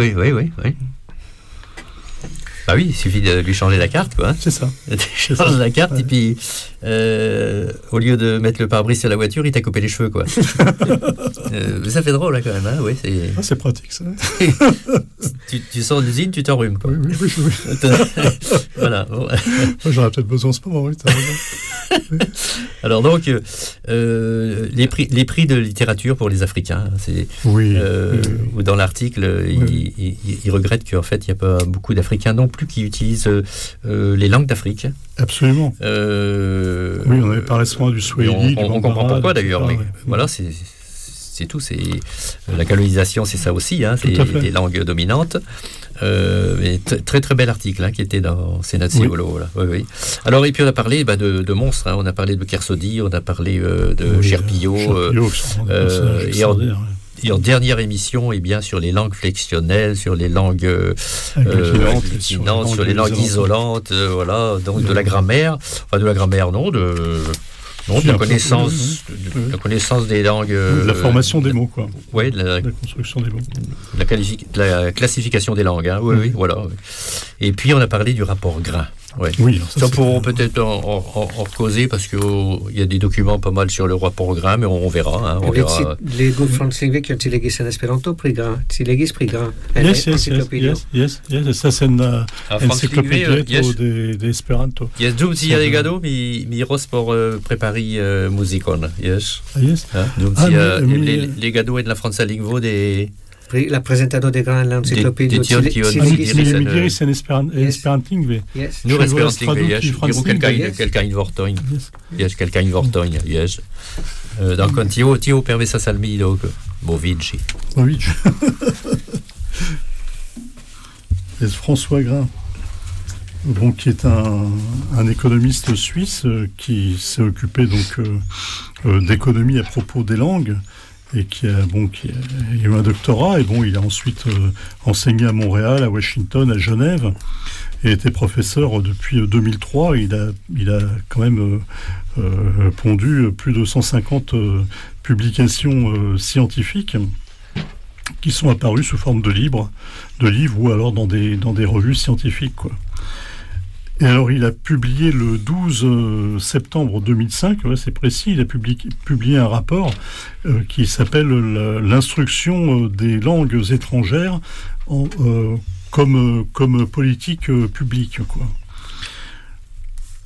Bah oui, il suffit de lui changer la carte, quoi. C'est ça. Tu changes la carte et puis au lieu de mettre le pare-brise sur la voiture, il t'a coupé les cheveux, quoi. Ça fait drôle, là, quand même. Hein, oui, c'est pratique, ça. tu sors de l'usine, tu t'enrhumes, quoi. Oui. Voilà. Bon. Moi, j'aurais peut-être besoin en ce moment, oui, t'as raison. Alors donc, les prix de littérature pour les Africains, c'est ou dans l'article, il regrette qu'en fait, il n'y a pas beaucoup d'Africains non plus qui utilisent les langues d'Afrique. Absolument. Oui, on avait parlé souvent du Swahili, on comprend pourquoi d'ailleurs, mais voilà, c'est tout. C'est la colonisation, c'est ça aussi, c'est les langues dominantes. Mais très très bel article qui était dans Senazziolo. Oui. Alors et puis on a parlé de monstres. On a parlé de Kersodi, on a parlé de Cherpillot. Et en dernière émission, sur les langues flexionnelles, sur les langues sur les langues isolantes, donc de la grammaire, de la grammaire de la connaissance des langues. La formation des mots, quoi. Oui, la construction des mots. La classification des langues, oui, voilà. Et puis on a parlé du rapport grain. Ouais. Oui, ça pourront peut-être en causer parce qu'il y a des documents pas mal sur le rapport grain, mais on verra. Legu francese che ti legis en Esperanto pri grain, ti legis pri grain. Yes. Ça c'est une encyclopédie de Esperanto. Yes, dum si legado mi ros por prepari muzikon. Yes. Yes. Dum si legado en la franca lingvo de la presentado de gran l'enciclopédie mi diris en esperantlingve. Nur esperantlingve, diru kelkajn vortojn. Yes, kelkajn vortojn, yes. Donc tio permesas al mi do moviĝi. François Grain, qui est un économiste suisse qui s'est occupé d'économie à propos des langues. Et qui a eu un doctorat, et il a ensuite enseigné à Montréal, à Washington, à Genève, et était professeur depuis 2003. Il a quand même pondu plus de 150 publications scientifiques qui sont apparues sous forme de livres ou alors dans des revues scientifiques, quoi. Et alors, il a publié le 12 septembre 2005, c'est précis, il a publié un rapport qui s'appelle l'instruction des langues étrangères comme politique publique, quoi.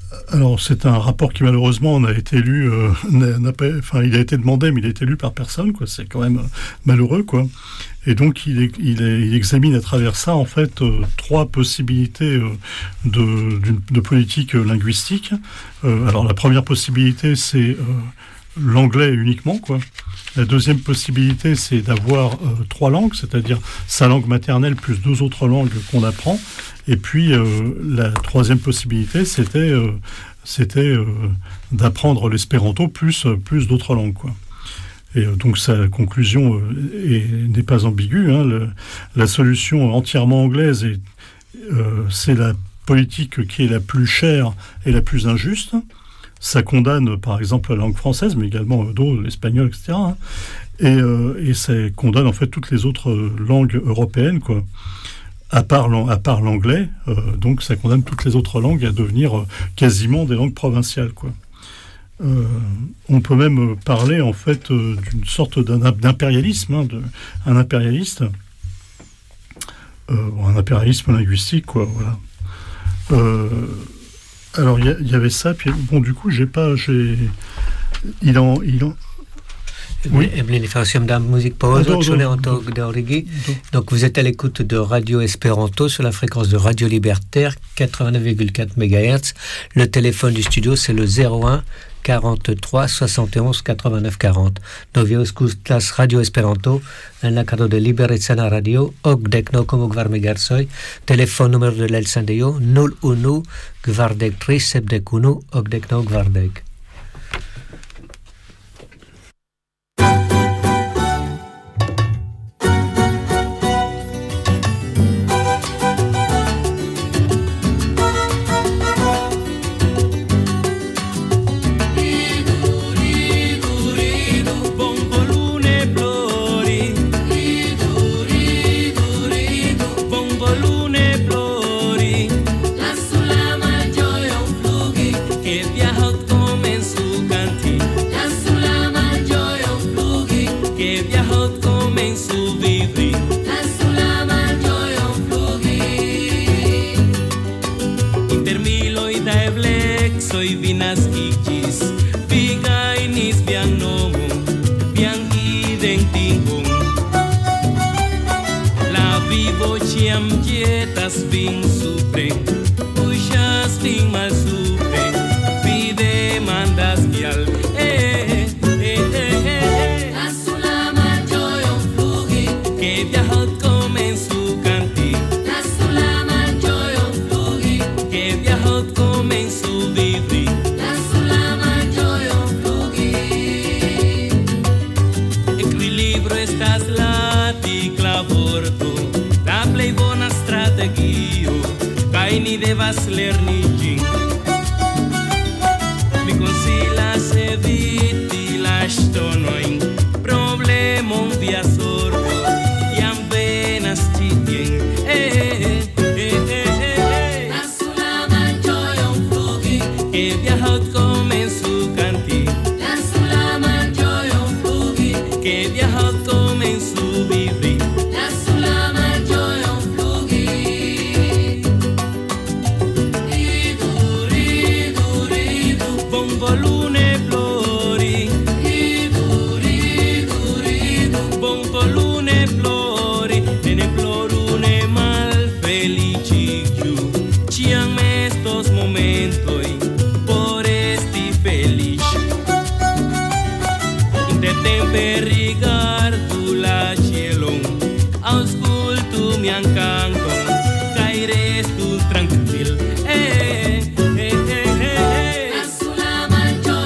Alors, c'est un rapport qui, malheureusement, n'a été lu, il a été demandé, mais il a été lu par personne, quoi. C'est quand même malheureux, quoi. Et donc, il examine à travers ça, en fait, 3 possibilités de politique linguistique. Alors, la première possibilité, c'est l'anglais uniquement, quoi. La deuxième possibilité, c'est d'avoir 3 langues, c'est-à-dire sa langue maternelle plus 2 autres langues qu'on apprend. Et puis, la troisième possibilité, c'était d'apprendre l'espéranto plus d'autres langues, quoi. Et donc, sa conclusion n'est pas ambiguë. Hein. La solution entièrement anglaise, c'est la politique qui est la plus chère et la plus injuste. Ça condamne, par exemple, la langue française, mais également l'espagnol, etc. Hein. Et ça condamne, en fait, toutes les autres langues européennes, quoi. À part l'anglais, donc ça condamne toutes les autres langues à devenir quasiment des langues provinciales, quoi. On peut même parler, en fait, d'une sorte d'impérialisme, hein, un impérialiste, un impérialisme linguistique, quoi, voilà. Alors, il y avait ça, puis bon, du coup, oui. Donc vous êtes à l'écoute de Radio Espéranto sur la fréquence de Radio Libertaire 89,4 MHz. Le téléphone du studio, c'est le 01 43 71 89 40. Novio escuchas Radio Esperanto en la carro de Liberecana Radio, ogdekno como gvarmegarsoi, téléphone numéro de l'Elsandeyo, 01 gvardek 3 71 ogdekno gvardek. Tranquil,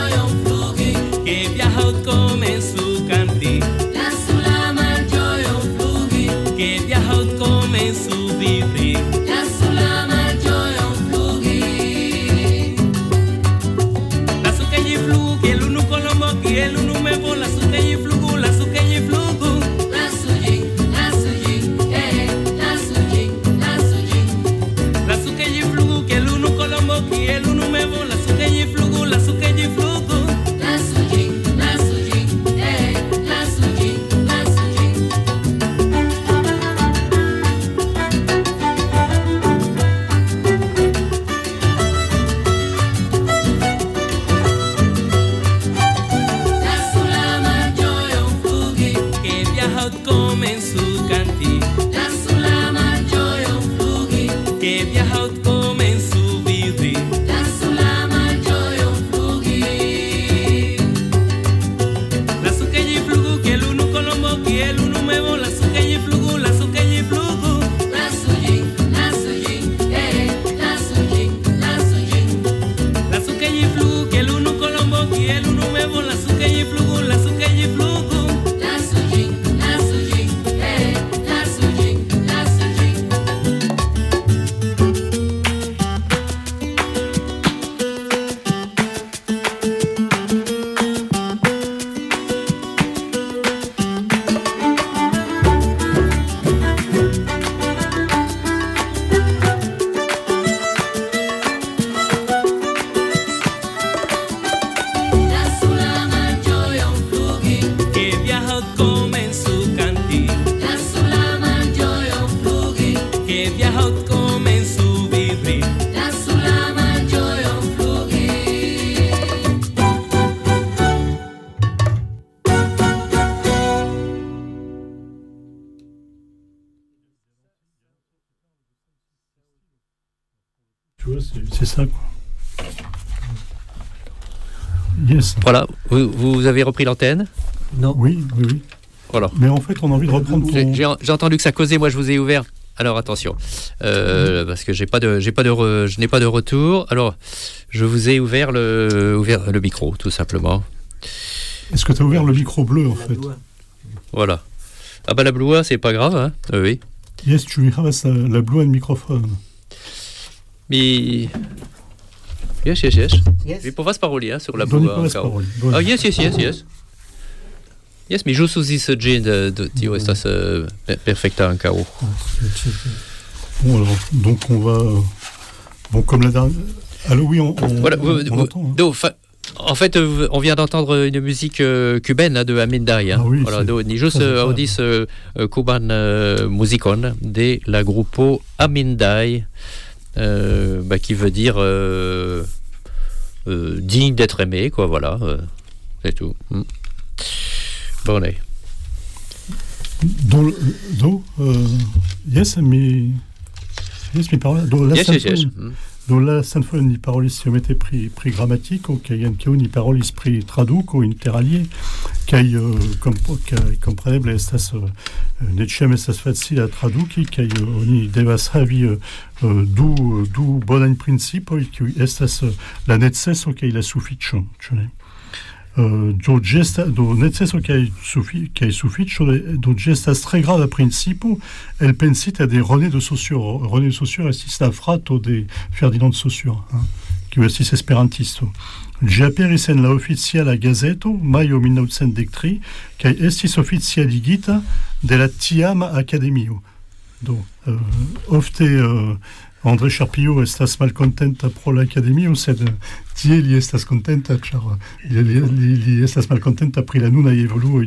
c'est ça, quoi. Yes. Voilà, vous avez repris l'antenne ? Non. Oui. Voilà. Mais en fait, on a envie de reprendre J'ai entendu que ça causait, moi je vous ai ouvert. Alors attention, parce que je n'ai pas de retour. Alors, je vous ai ouvert le micro, tout simplement. Est-ce que tu as ouvert le micro bleu, en fait ? Voilà. Ah bah la bloua, c'est pas grave, hein ? Oui. Yes, tu ramasses la bloua de microphone. Mais... Yes. Vi povas paroli, sur la bloua. Ah, yes. Yes, mi ĵus uzis ĝin, tio estas perfekta ankaŭ. Bon, alors, donc on va... Bon, comme la dernière... Allô, oui, on entend. Hein. En fait, on vient d'entendre une musique cubaine de Amindai. Hein. Ah oui, voilà, ni ĵus aŭdis cuban muzikon de la grupo Amindai, qui veut dire digne d'être aimé, quoi, voilà. C'est tout. Bon, allez. Yes, mi parola. Do la sanfone ni parolis iomete pri grammatiko, kaj ankaŭ ni parolis pri traduko interalie, kaj kompreneble estas ne ĉiam estas facila traduki, kaj oni devas havi du bonajn principoj, kiuj estas la neceso kaj la sufiĉo, ĉu ne? Do neceso kaj sufiĉo do ĝi estas tre grava principo elpensita de René de Saussure. René de Saussure estis la frato de Ferdinand de Saussure, kiu estis esperantisto. Ĝi aperis en la oficiala gazeto majo 1913 kaj estis oficialigita de la tiama akademio. Do ofte André Charpillot estas malcontenta pro l'Academio, sed tie li estas contenta, ĉar li estas malcontenta pri la nunaj evoluoj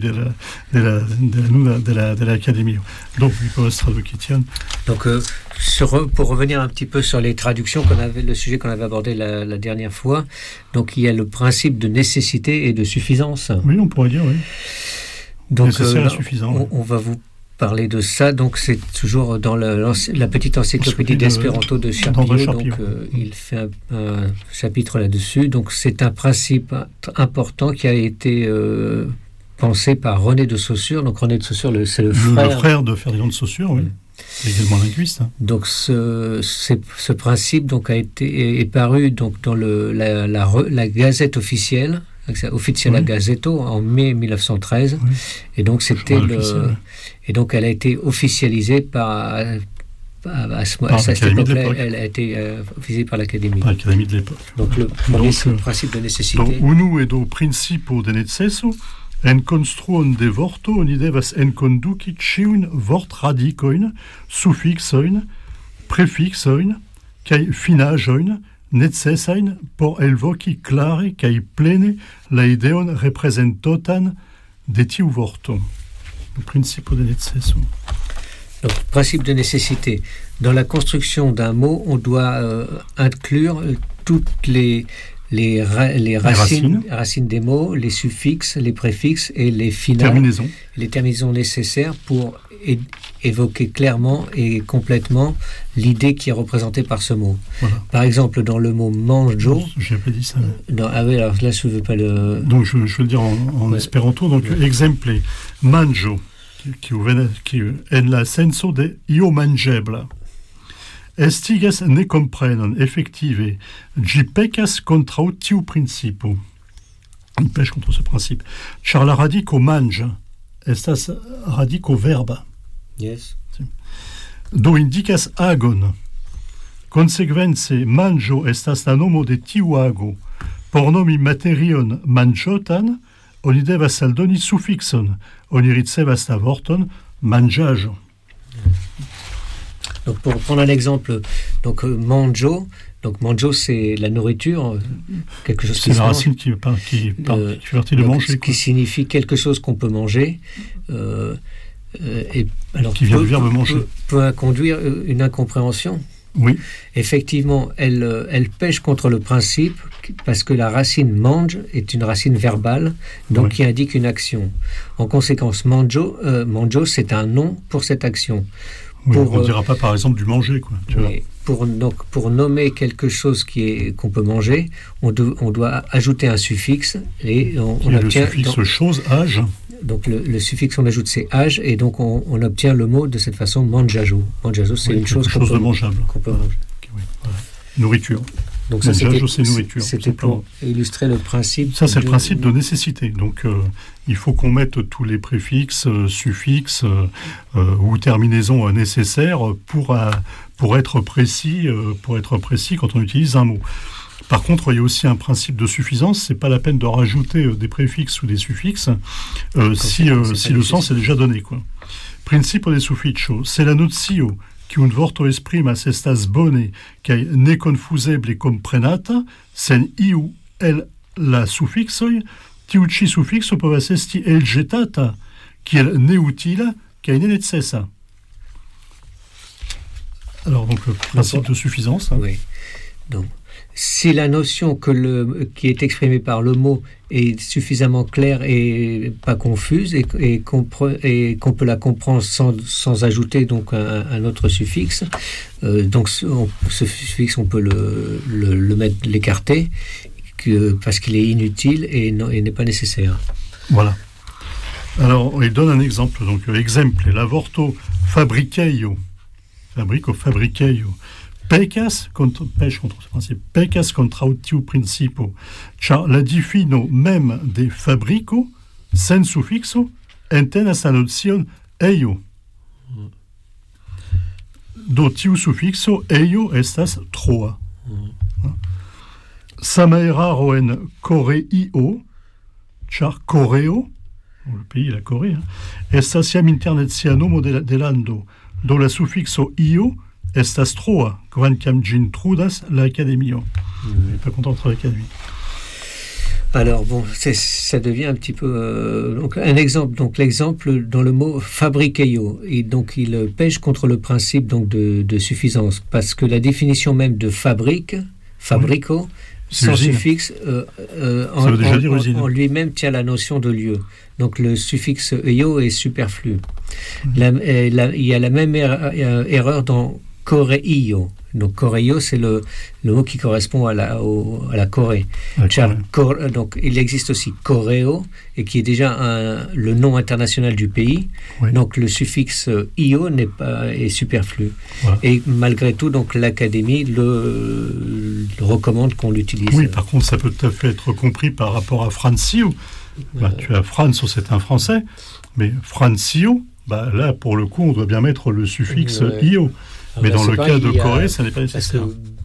de l'Academio. Donc, vi povas traduki tion. Donc, pour revenir un petit peu sur les traductions, le sujet qu'on avait abordé la dernière fois, donc il y a le principe de nécessité et de suffisance. Oui, on pourrait dire, oui. Donc, nécessaire et suffisant. On va vous parler de ça, donc c'est toujours dans la petite encyclopédie d'Espéranto de Charpillot, donc il fait un chapitre là-dessus. Donc c'est un principe important qui a été pensé par René de Saussure. Donc René de Saussure, c'est le frère de Ferdinand de Saussure, oui. Également linguiste. Donc ce principe donc est paru donc dans la Gazette officielle. Officiella Gazetto en mai 1913, oui. Et donc c'était et donc elle a été officialisée à cette époque-là, elle a été officialisée par l'Académie. L'Académie de l'époque. Donc le premier principe de nécessité. Donc unu edo principo de neceso en konstruon de vorto oni devas enkonduki ĉiujn vortradikojn, sufiksojn, prefiksojn kaj finaĵojn necesajn por elvoki klare kaj plene la ideon reprezentotan de tiu vorto. Le principe de neceso. Donc, principe de nécessité. Dans la construction d'un mot, on doit inclure toutes les racines des mots, les suffixes, les préfixes et les finales, les terminaisons nécessaires pour évoquer clairement et complètement l'idée qui est représentée par ce mot. Voilà. Par exemple, dans le mot manjo... J'ai pas dit ça. Oui, alors là, je ne veux pas le... Donc, je veux le dire en espéranto. Donc, exemple, manjo, qui en la senso de io mangeble. Estigas ne comprenon effective, ĝi pekas kontraŭ tiu principo. Il pêche contre ce principe. Car la radico mange estas radico verba. Yes. Do indikas agon. Konsekvence manĝo estas la nomo de tiu ago. Por nomi materion manĝotan, oni devas aldoni sufikson. Oni ricevas la vorton manĝaĵo. Donc pour prendre un exemple, donc manjo, c'est la nourriture, quelque chose qui c'est la racine qui fait partie de manger, qui signifie quelque chose qu'on peut manger, et alors qui vient du verbe manger, peut conduire une incompréhension. Oui. Effectivement, elle pêche contre le principe parce que la racine mange est une racine verbale, donc qui indique une action. En conséquence, manjo, c'est un nom pour cette action. Oui, on ne dira pas par exemple du manger, quoi. Tu vois. pour nommer quelque chose qu'on peut manger, on doit ajouter un suffixe et on obtient le suffixe chose, âge. Donc le suffixe on ajoute c'est âge et donc on obtient le mot de cette façon mangiajo. Mangiajo c'est une chose de mangeable. Qu'on peut manger. Oui, voilà. Nourriture. Donc ça c'est nourriture. C'était pour illustrer le principe. Ça c'est le principe de nécessité. Donc il faut qu'on mette tous les préfixes, suffixes ou terminaisons nécessaires pour être précis quand on utilise un mot. Par contre, il y a aussi un principe de suffisance. C'est pas la peine de rajouter des préfixes ou des suffixes si le sens est déjà donné, quoi. Principio de sufficio, c'est la notio che un vorto esprimas estas bone kaj ne confuseble comprenata sen iu el la suffixoj, tiu ĉi suffixo povas esti elĵetata kiel neutila kaj ne necesa. Alors donc le principe de suffisance. Oui. Donc si la notion qui est exprimée par le mot est suffisamment claire et pas confuse et qu'on peut la comprendre sans ajouter donc un autre suffixe, donc ce suffixe on peut l'écarter parce qu'il est inutile et n'est pas nécessaire. Voilà. Alors il donne un exemple. Donc exemple, l'avorto fabriceio, fabriceio. Pecas contre ce principe. Pecas contra tiu principio. Car la difino même de fabrico sen suffixo entenas la notion eio. Do tiu suffixo eio estas troa. Samaeraro en Coreio, car Coreo, le pays la Corée, estas iam internetiano de lando, do la suffixo io estas troa, quancam gin trudas l'academio. Je n'ai pas content de l'académie. Alors bon, ça devient un petit peu donc un exemple. Donc l'exemple dans le mot fabriceio, et donc il pêche contre le principe donc de suffisance, parce que la définition même de fabrico, oui. Sans usine. Suffixe, en lui-même tient la notion de lieu. Donc le suffixe io est superflu. Il y a la même erreur dans Coreio. Donc Coreio, c'est le mot qui correspond à la Corée. Donc il existe aussi Coreo, et qui est déjà le nom international du pays. Oui. Donc le suffixe io est superflu. Voilà. Et malgré tout, donc l'Académie le recommande qu'on l'utilise. Oui, par contre, ça peut tout à fait être compris par rapport à Francio. Tu as Franzo, c'est un français, mais Francio, là, pour le coup, on doit bien mettre le suffixe io. Mais dans le cas de Corée, ça n'est pas nécessaire.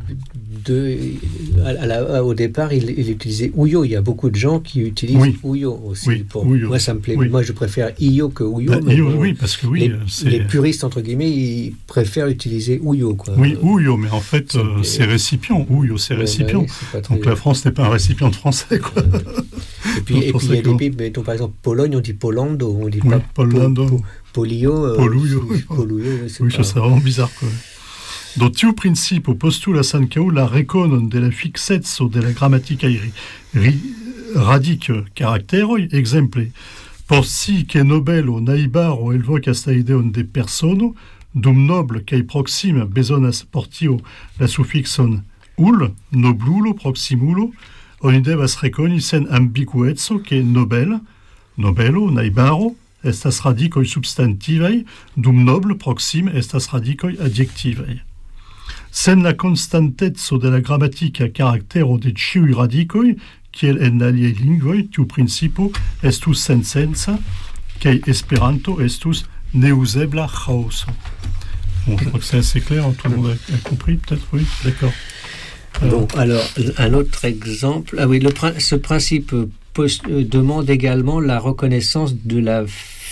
Au départ, il utilisait Uyo. Il y a beaucoup de gens qui utilisent Uyo aussi. Oui, Uyo. Moi, ça me plaît. Oui. Moi, je préfère Iyo que Uyo. Oui, parce que les puristes, entre guillemets, ils préfèrent utiliser Uyo. Quoi. Oui, Uyo, mais en fait, c'est récipient. Uyo, c'est récipient. Donc la France n'est pas un récipient de français, quoi. Et puis, il y a des pays, mettons, par exemple, Pologne, on dit Polando, on dit pas Polando. Polio. Oui, ça serait vraiment bizarre, quoi. Do tiu principio postula Sankeo la reconon de la fixezzo de la grammatica radic caracteroi, exemple, por si che nobelo naibaro elvocas la ideon de persono, dum noble cae proxime besonas portio la suffixon ul, noblulo, proximulo, oni devas reconi sen ambiguezzo che nobelo, naibaro, estas radicoi substantivei, dum noble, proxime, estas radicoi adjectivei. Sen la constantezzo de la grammatica caractero de ciui radicoi, kiel en aliei lingvoi, tiu principio estus sensenza, cae Esperanto estus neusebla chaoso. Bon, je crois que c'est assez clair, tout le monde a compris, peut-être, oui, d'accord. Alors, un autre exemple, ce principe demande également la reconnaissance de la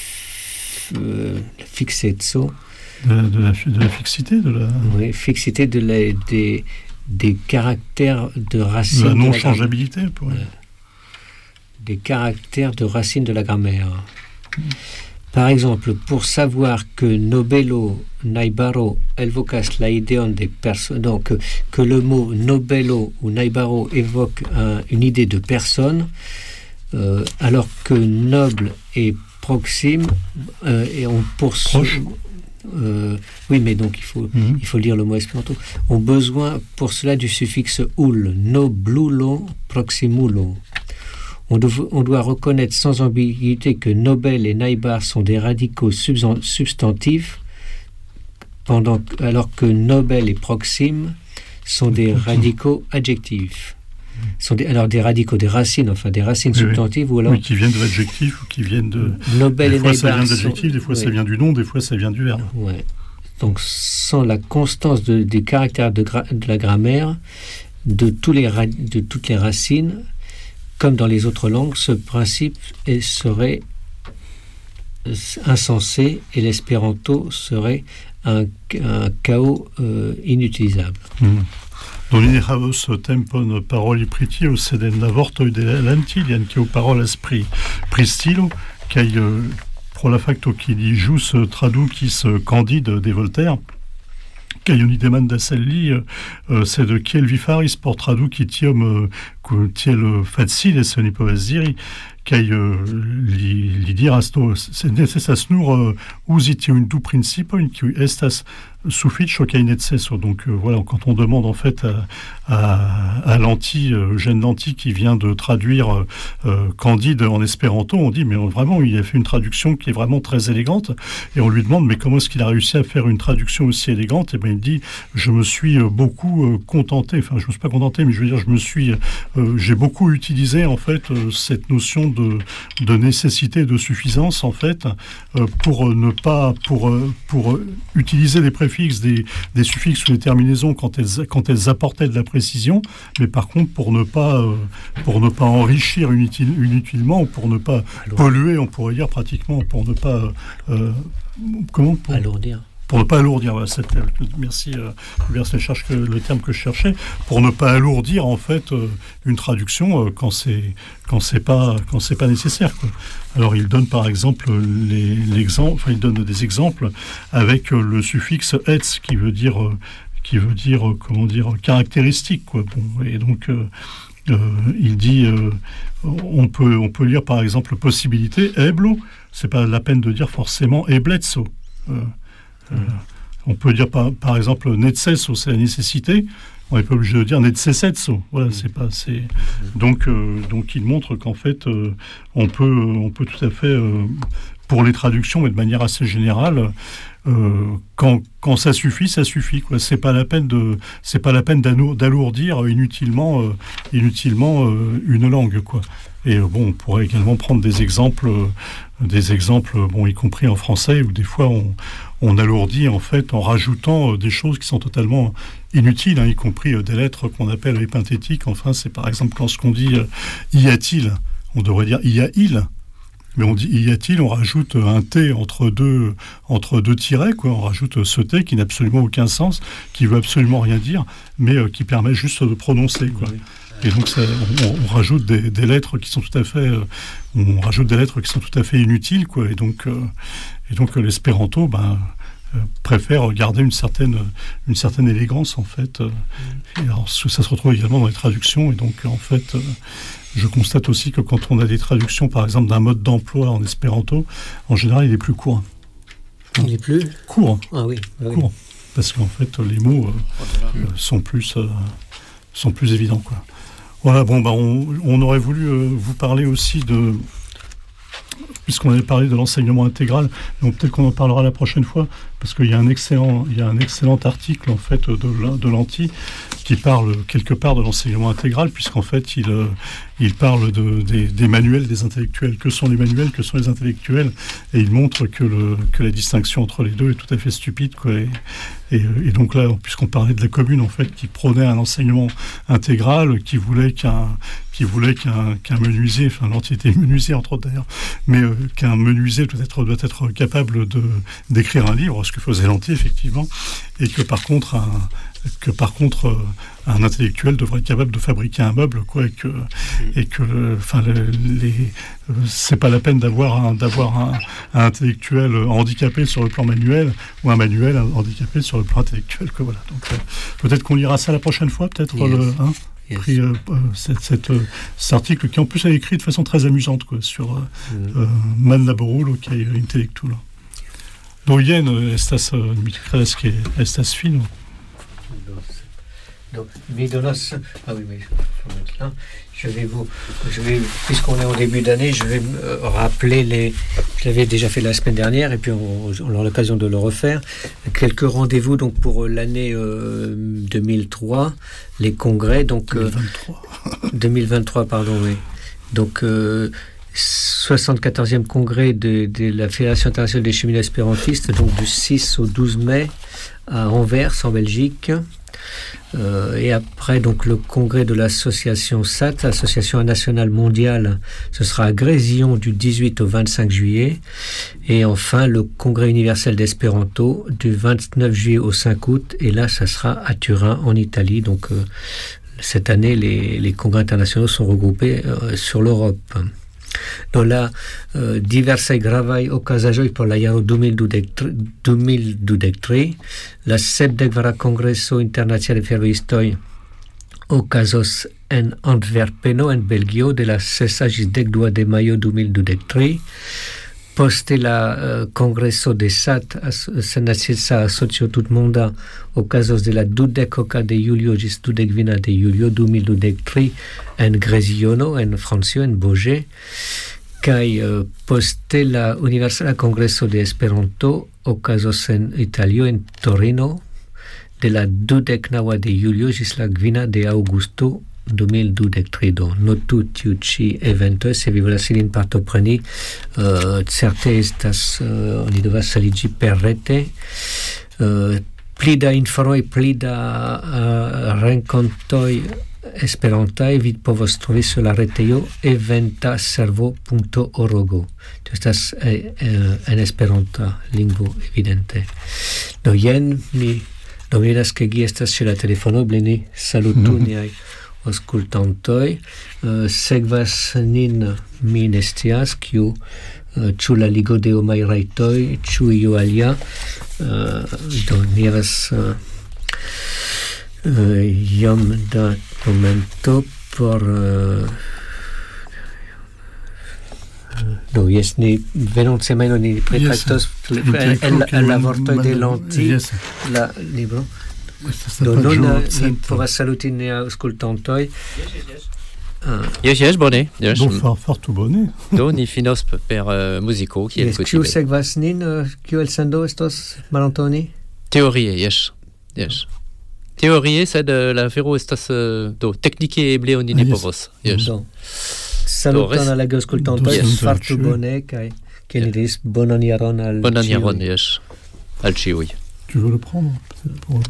fixezzo. De la fixité, Oui, fixité des caractères de racine. La non-changeabilité, des caractères de racine de la grammaire. Par exemple, pour savoir que nobelo, naibaro, elvocas la ideon des personnes, donc que le mot nobelo ou naibaro évoque une idée de personne, alors que noble et proxime, et on poursuit. Oui, mais donc il faut lire le mot espéranto. Ont besoin pour cela du suffixe ul, noblulo proximulo. On doit reconnaître sans ambiguïté que nobel et naibar sont des radicaux substantifs, alors que nobel et proxime sont des radicaux adjectifs. Alors des radicaux, des racines substantives, ou alors... Oui, qui viennent de l'adjectif, ou qui viennent de... Nobel des fois et ça vient de l'adjectif, des fois ça vient du nom, des fois ça vient du verbe. Ouais. Donc sans la constance des caractères de la grammaire, de toutes les racines, comme dans les autres langues, ce principe serait insensé et l'espéranto serait un chaos inutilisable. Non in havos tempon paroli pritio, sed en la vortoi de l'antilian, qui au parolas pristilo, kai pro la facto qui dit jus traducis Candide de Voltaire, kai oni demanda selli, sed kiel vi faris por traduci tiom tiel facile, se ni povas diri, kai li diras to, sed necessas nur uzi tiun du principojn, kiuj estas sufficio kai necesso. Donc voilà, quand on demande en fait à Lanty, Eugène Lanty, qui vient de traduire Candide en espéranto, on dit mais vraiment il a fait une traduction qui est vraiment très élégante, et on lui demande mais comment est-ce qu'il a réussi à faire une traduction aussi élégante, et bien il dit je me suis beaucoup contenté, enfin je me suis pas contenté, mais je veux dire j'ai beaucoup utilisé en fait cette notion de nécessité, de suffisance en fait, pour utiliser des préfixes, des suffixes ou des terminaisons quand elles apportaient de la précision, mais par contre pour ne pas enrichir inutilement, ou pour ne pas polluer, on pourrait dire pratiquement, pour ne pas alourdir. Pour ne pas alourdir, voilà, merci, je cherche le terme que je cherchais, pour ne pas alourdir en fait une traduction quand c'est pas nécessaire, quoi. Alors il donne par exemple il donne des exemples avec le suffixe ets qui veut dire caractéristique, quoi. Bon, et donc il dit on peut lire par exemple possibilité eblo, c'est pas la peine de dire forcément eblezzo. On peut dire par exemple necesso, c'est la nécessité. On n'est pas obligé de dire necessetso. Voilà, donc il montre qu'en fait on peut tout à fait pour les traductions, mais de manière assez générale, quand ça suffit, quoi. C'est pas la peine d'alourdir inutilement une langue, quoi. Et on pourrait également prendre des exemples, y compris en français, où des fois on alourdit en fait en rajoutant des choses qui sont totalement inutiles, y compris des lettres qu'on appelle épinthétiques. Enfin, c'est par exemple lorsqu'on dit y a-t-il, on devrait dire y a-il. Mais on dit y a-t-il, on rajoute un T entre deux tirets, quoi. On rajoute ce T qui n'a absolument aucun sens, qui veut absolument rien dire, mais qui permet juste de prononcer, quoi. Oui. Et donc on rajoute des lettres qui sont tout à fait inutiles, quoi. Et donc l'espéranto préfère garder une certaine élégance en fait. Et alors ça se retrouve également dans les traductions, et donc en fait je constate aussi que quand on a des traductions par exemple d'un mode d'emploi en espéranto, en général il est plus court. Il est plus court. Ah oui. Court. Parce qu'en fait les mots sont plus évidents, quoi. Voilà, on aurait voulu vous parler aussi puisqu'on avait parlé de l'enseignement intégral, donc peut-être qu'on en parlera la prochaine fois, parce qu'il y a un excellent article en fait de Lanty qui parle quelque part de l'enseignement intégral, puisqu'en fait il parle des manuels des intellectuels. Que sont les manuels, que sont les intellectuels, et il montre que la distinction entre les deux est tout à fait stupide, quoi. Et donc là, puisqu'on parlait de la commune en fait qui prônait un enseignement intégral, qui voulait qu'un menuisier, enfin Lanty était menuisier entre autres d'ailleurs, mais qu'un menuisier doit être capable d'écrire un livre, ce que faisait Lanty effectivement, et que par contre un intellectuel devrait être capable de fabriquer un meuble, quoi, et que c'est pas la peine d'avoir un intellectuel handicapé sur le plan manuel, ou un manuel handicapé sur le plan intellectuel, quoi. Voilà. Donc peut-être qu'on lira ça la prochaine fois, peut-être. Cet article qui en plus est écrit de façon très amusante, quoi, sur Man Laborul, qui est intellectuel. Do jen estas mi kredas ke estas fino. Donc, Midonos, ah oui, mais je vais puisqu'on est en début d'année, je vais rappeler je l'avais déjà fait la semaine dernière, et puis on aura l'occasion de le refaire. Quelques rendez-vous donc pour l'année 2003, les congrès, donc 2023, pardon, oui. Donc 74e congrès de la Fédération internationale des cheminots espérantistes, donc du 6 au 12 mai à Anvers, en Belgique. Et après donc le congrès de l'association SAT, Association nationale mondiale, ce sera à Grésillon du 18 au 25 juillet. Et enfin le congrès universel d'espéranto du 29 juillet au 5 août, et là ça sera à Turin en Italie. Donc cette année les congrès internationaux sont regroupés sur l'Europe. Do la diversaj gravaj okazaĵoj por la jaro 2023, la 70. Kongreso Internacia de Fervojistoj okazos en Antverpeno en Belgio de la 6 ĝis 12 de majo 2023. Poste la Kongreso de SAT, Sennacia Asocio Tutmonda, okazos de la 20 de julio ĝis 25 de julio 2023 en Greziono, en Francio, en Bourget. Kaj poste la Universala Kongreso de Esperanto okazos en Italio, en Torino, de la 29 de julio ĝis la 5 de aŭgusto 2023. Do notu tiu ĉi eventoj, se vi volas ilin partopreni, certe estas oni devas aliĝi per rete. Pli da informoj, pli da renkontoj esperantaj vi povos trovi sur la retejo eventaservo.org. Tio estas en esperanta lingvo evidente. Do jen mi vidas ke gi estas ĉe la telefono, blini salutu niaj aŭskultantoj. Sekvas nin mi ne scias kiu, ĉu la Ligo de Homaj Rajtoj, ĉu io alia. Do ni havas iom da momento por do jes, ni venontsemajno ni pretektos el la vortoj de Lanti la libro. Do nun ni povas saluti nia aŭskultantoj. Yes, bone. Yes. Fartu bone. Do ni finos per muziko, kiel kutime. Kiu sekvas nin, kiu elsendo estos, Malantoni? Teorie, yes. Teorie, sed la afero estas do teknike eble oni ne povos. Yes. Saluton al la aŭskultantoj, fartu bone kaj kiel ni diris, bonan jaron al ĉiuj. Bonan jaron, yes. Al ĉiuj. Tu veux le prendre peut-être pour...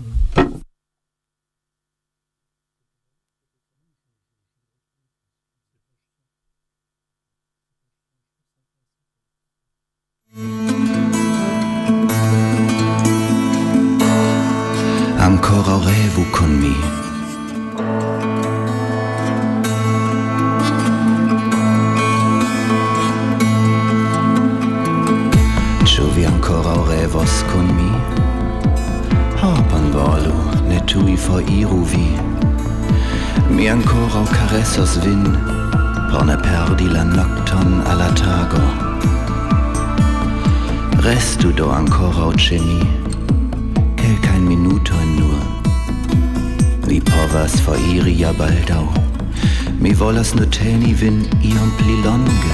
Ancora revu con mi. Ĉu vi ancora revos con mi? Bonvolu, ne tui foriru vi. Mi ancora caressos vin, por ne perdi la nocton alla tago. Restu do ancora ĉe mi, kelkajn minutojn nur. Vi povas foriri ja baldaŭ. Mi volas nur teni vin iom pli longe.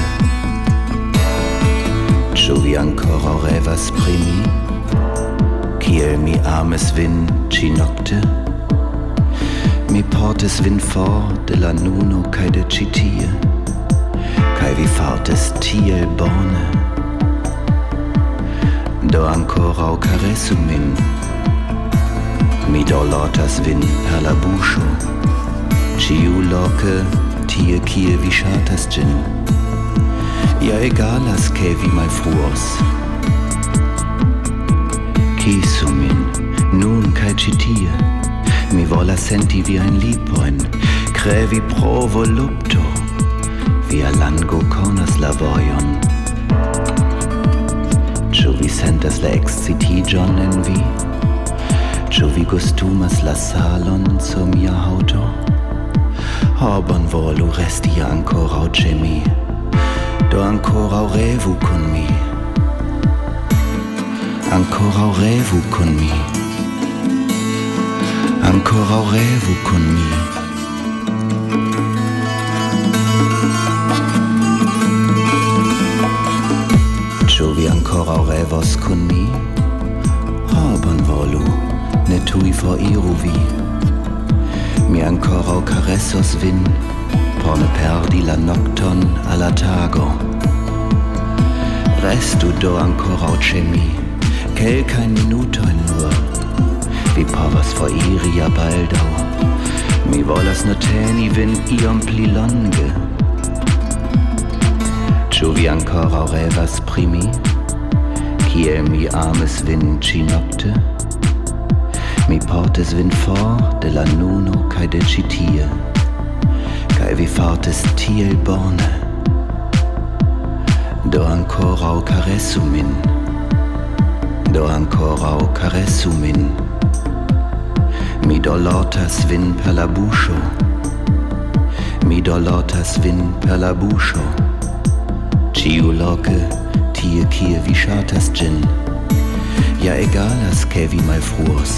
Ĉu vi ancora revas pri mi? Kiel mi ames vin ĉi nokte? Mi portes vin for de la nuno kaj de ĉi tie, kaj vi fartes tiel bone. Do ankoraŭ karesu min. Mi dorlotas vin per la buŝo, ĉiuloke tie kie vi ŝatas ĝin. Ja egalas ke vi malfruos. Kisu min, nun kaj ĉi tie. Mi volas senti viajn lipojn, krevi pro volupto. Via lango konas la vojon. Ĉu vi sentas la ekscitiĝon en vi? Ĉu vi gustumas la salon sur mia haŭto? Bonvolu resti ankoraŭ ĉe mi. Do ankoraŭ revu kun mi. Ancora revu con mi. Ancora revu con mi. Giovi ancora revos con mi. Oh, bon volu, ne tui for iruvi. Mi ancora caressos vin, por ne perdi la nocton alla tago. Restu do ancora ce mi, quelcain minutoin nur, vi povas foiria baldau. Mi volas noteni vin iom pli longe. Ĉu vi ancora revas pri mi, kiel mi amis vin ĉi nokte? Mi portis vin for de la nuno kaj de ĉi tie, kaj vi fartis tiel bone. Do ancora caressu min, do ancora caressu min. Mi dolotas vin per la buŝo, mi dolotas vin per la buŝo. Ĉiu loke, tie kie vi ŝatas ĝin, ja egalas ke vi malfruos.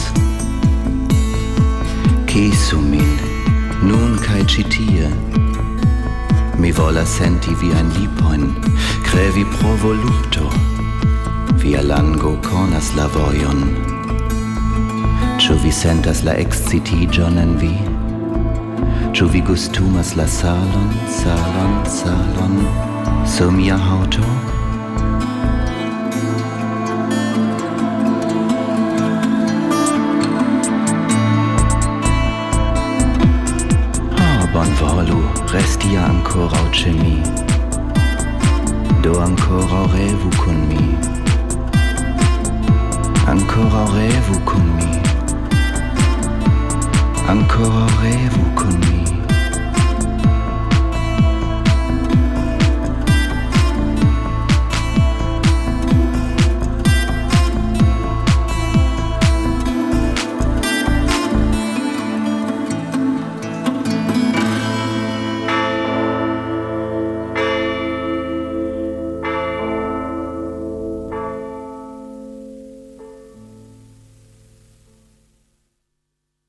Kisu min, nun kaj ĉi tie. Mi volas senti vian lipojn, krevi pro volupto. Via lango konas la vojon. Ĉu vi sentas la ekscitiĝon en vi? Ĉu vi gustumas la salon, salon, salon sur mia haŭto? Bonvolu, resti ancora ĉe mi. Do ancora revu con mi. Ancora revu con mi. Ancora revu con mi.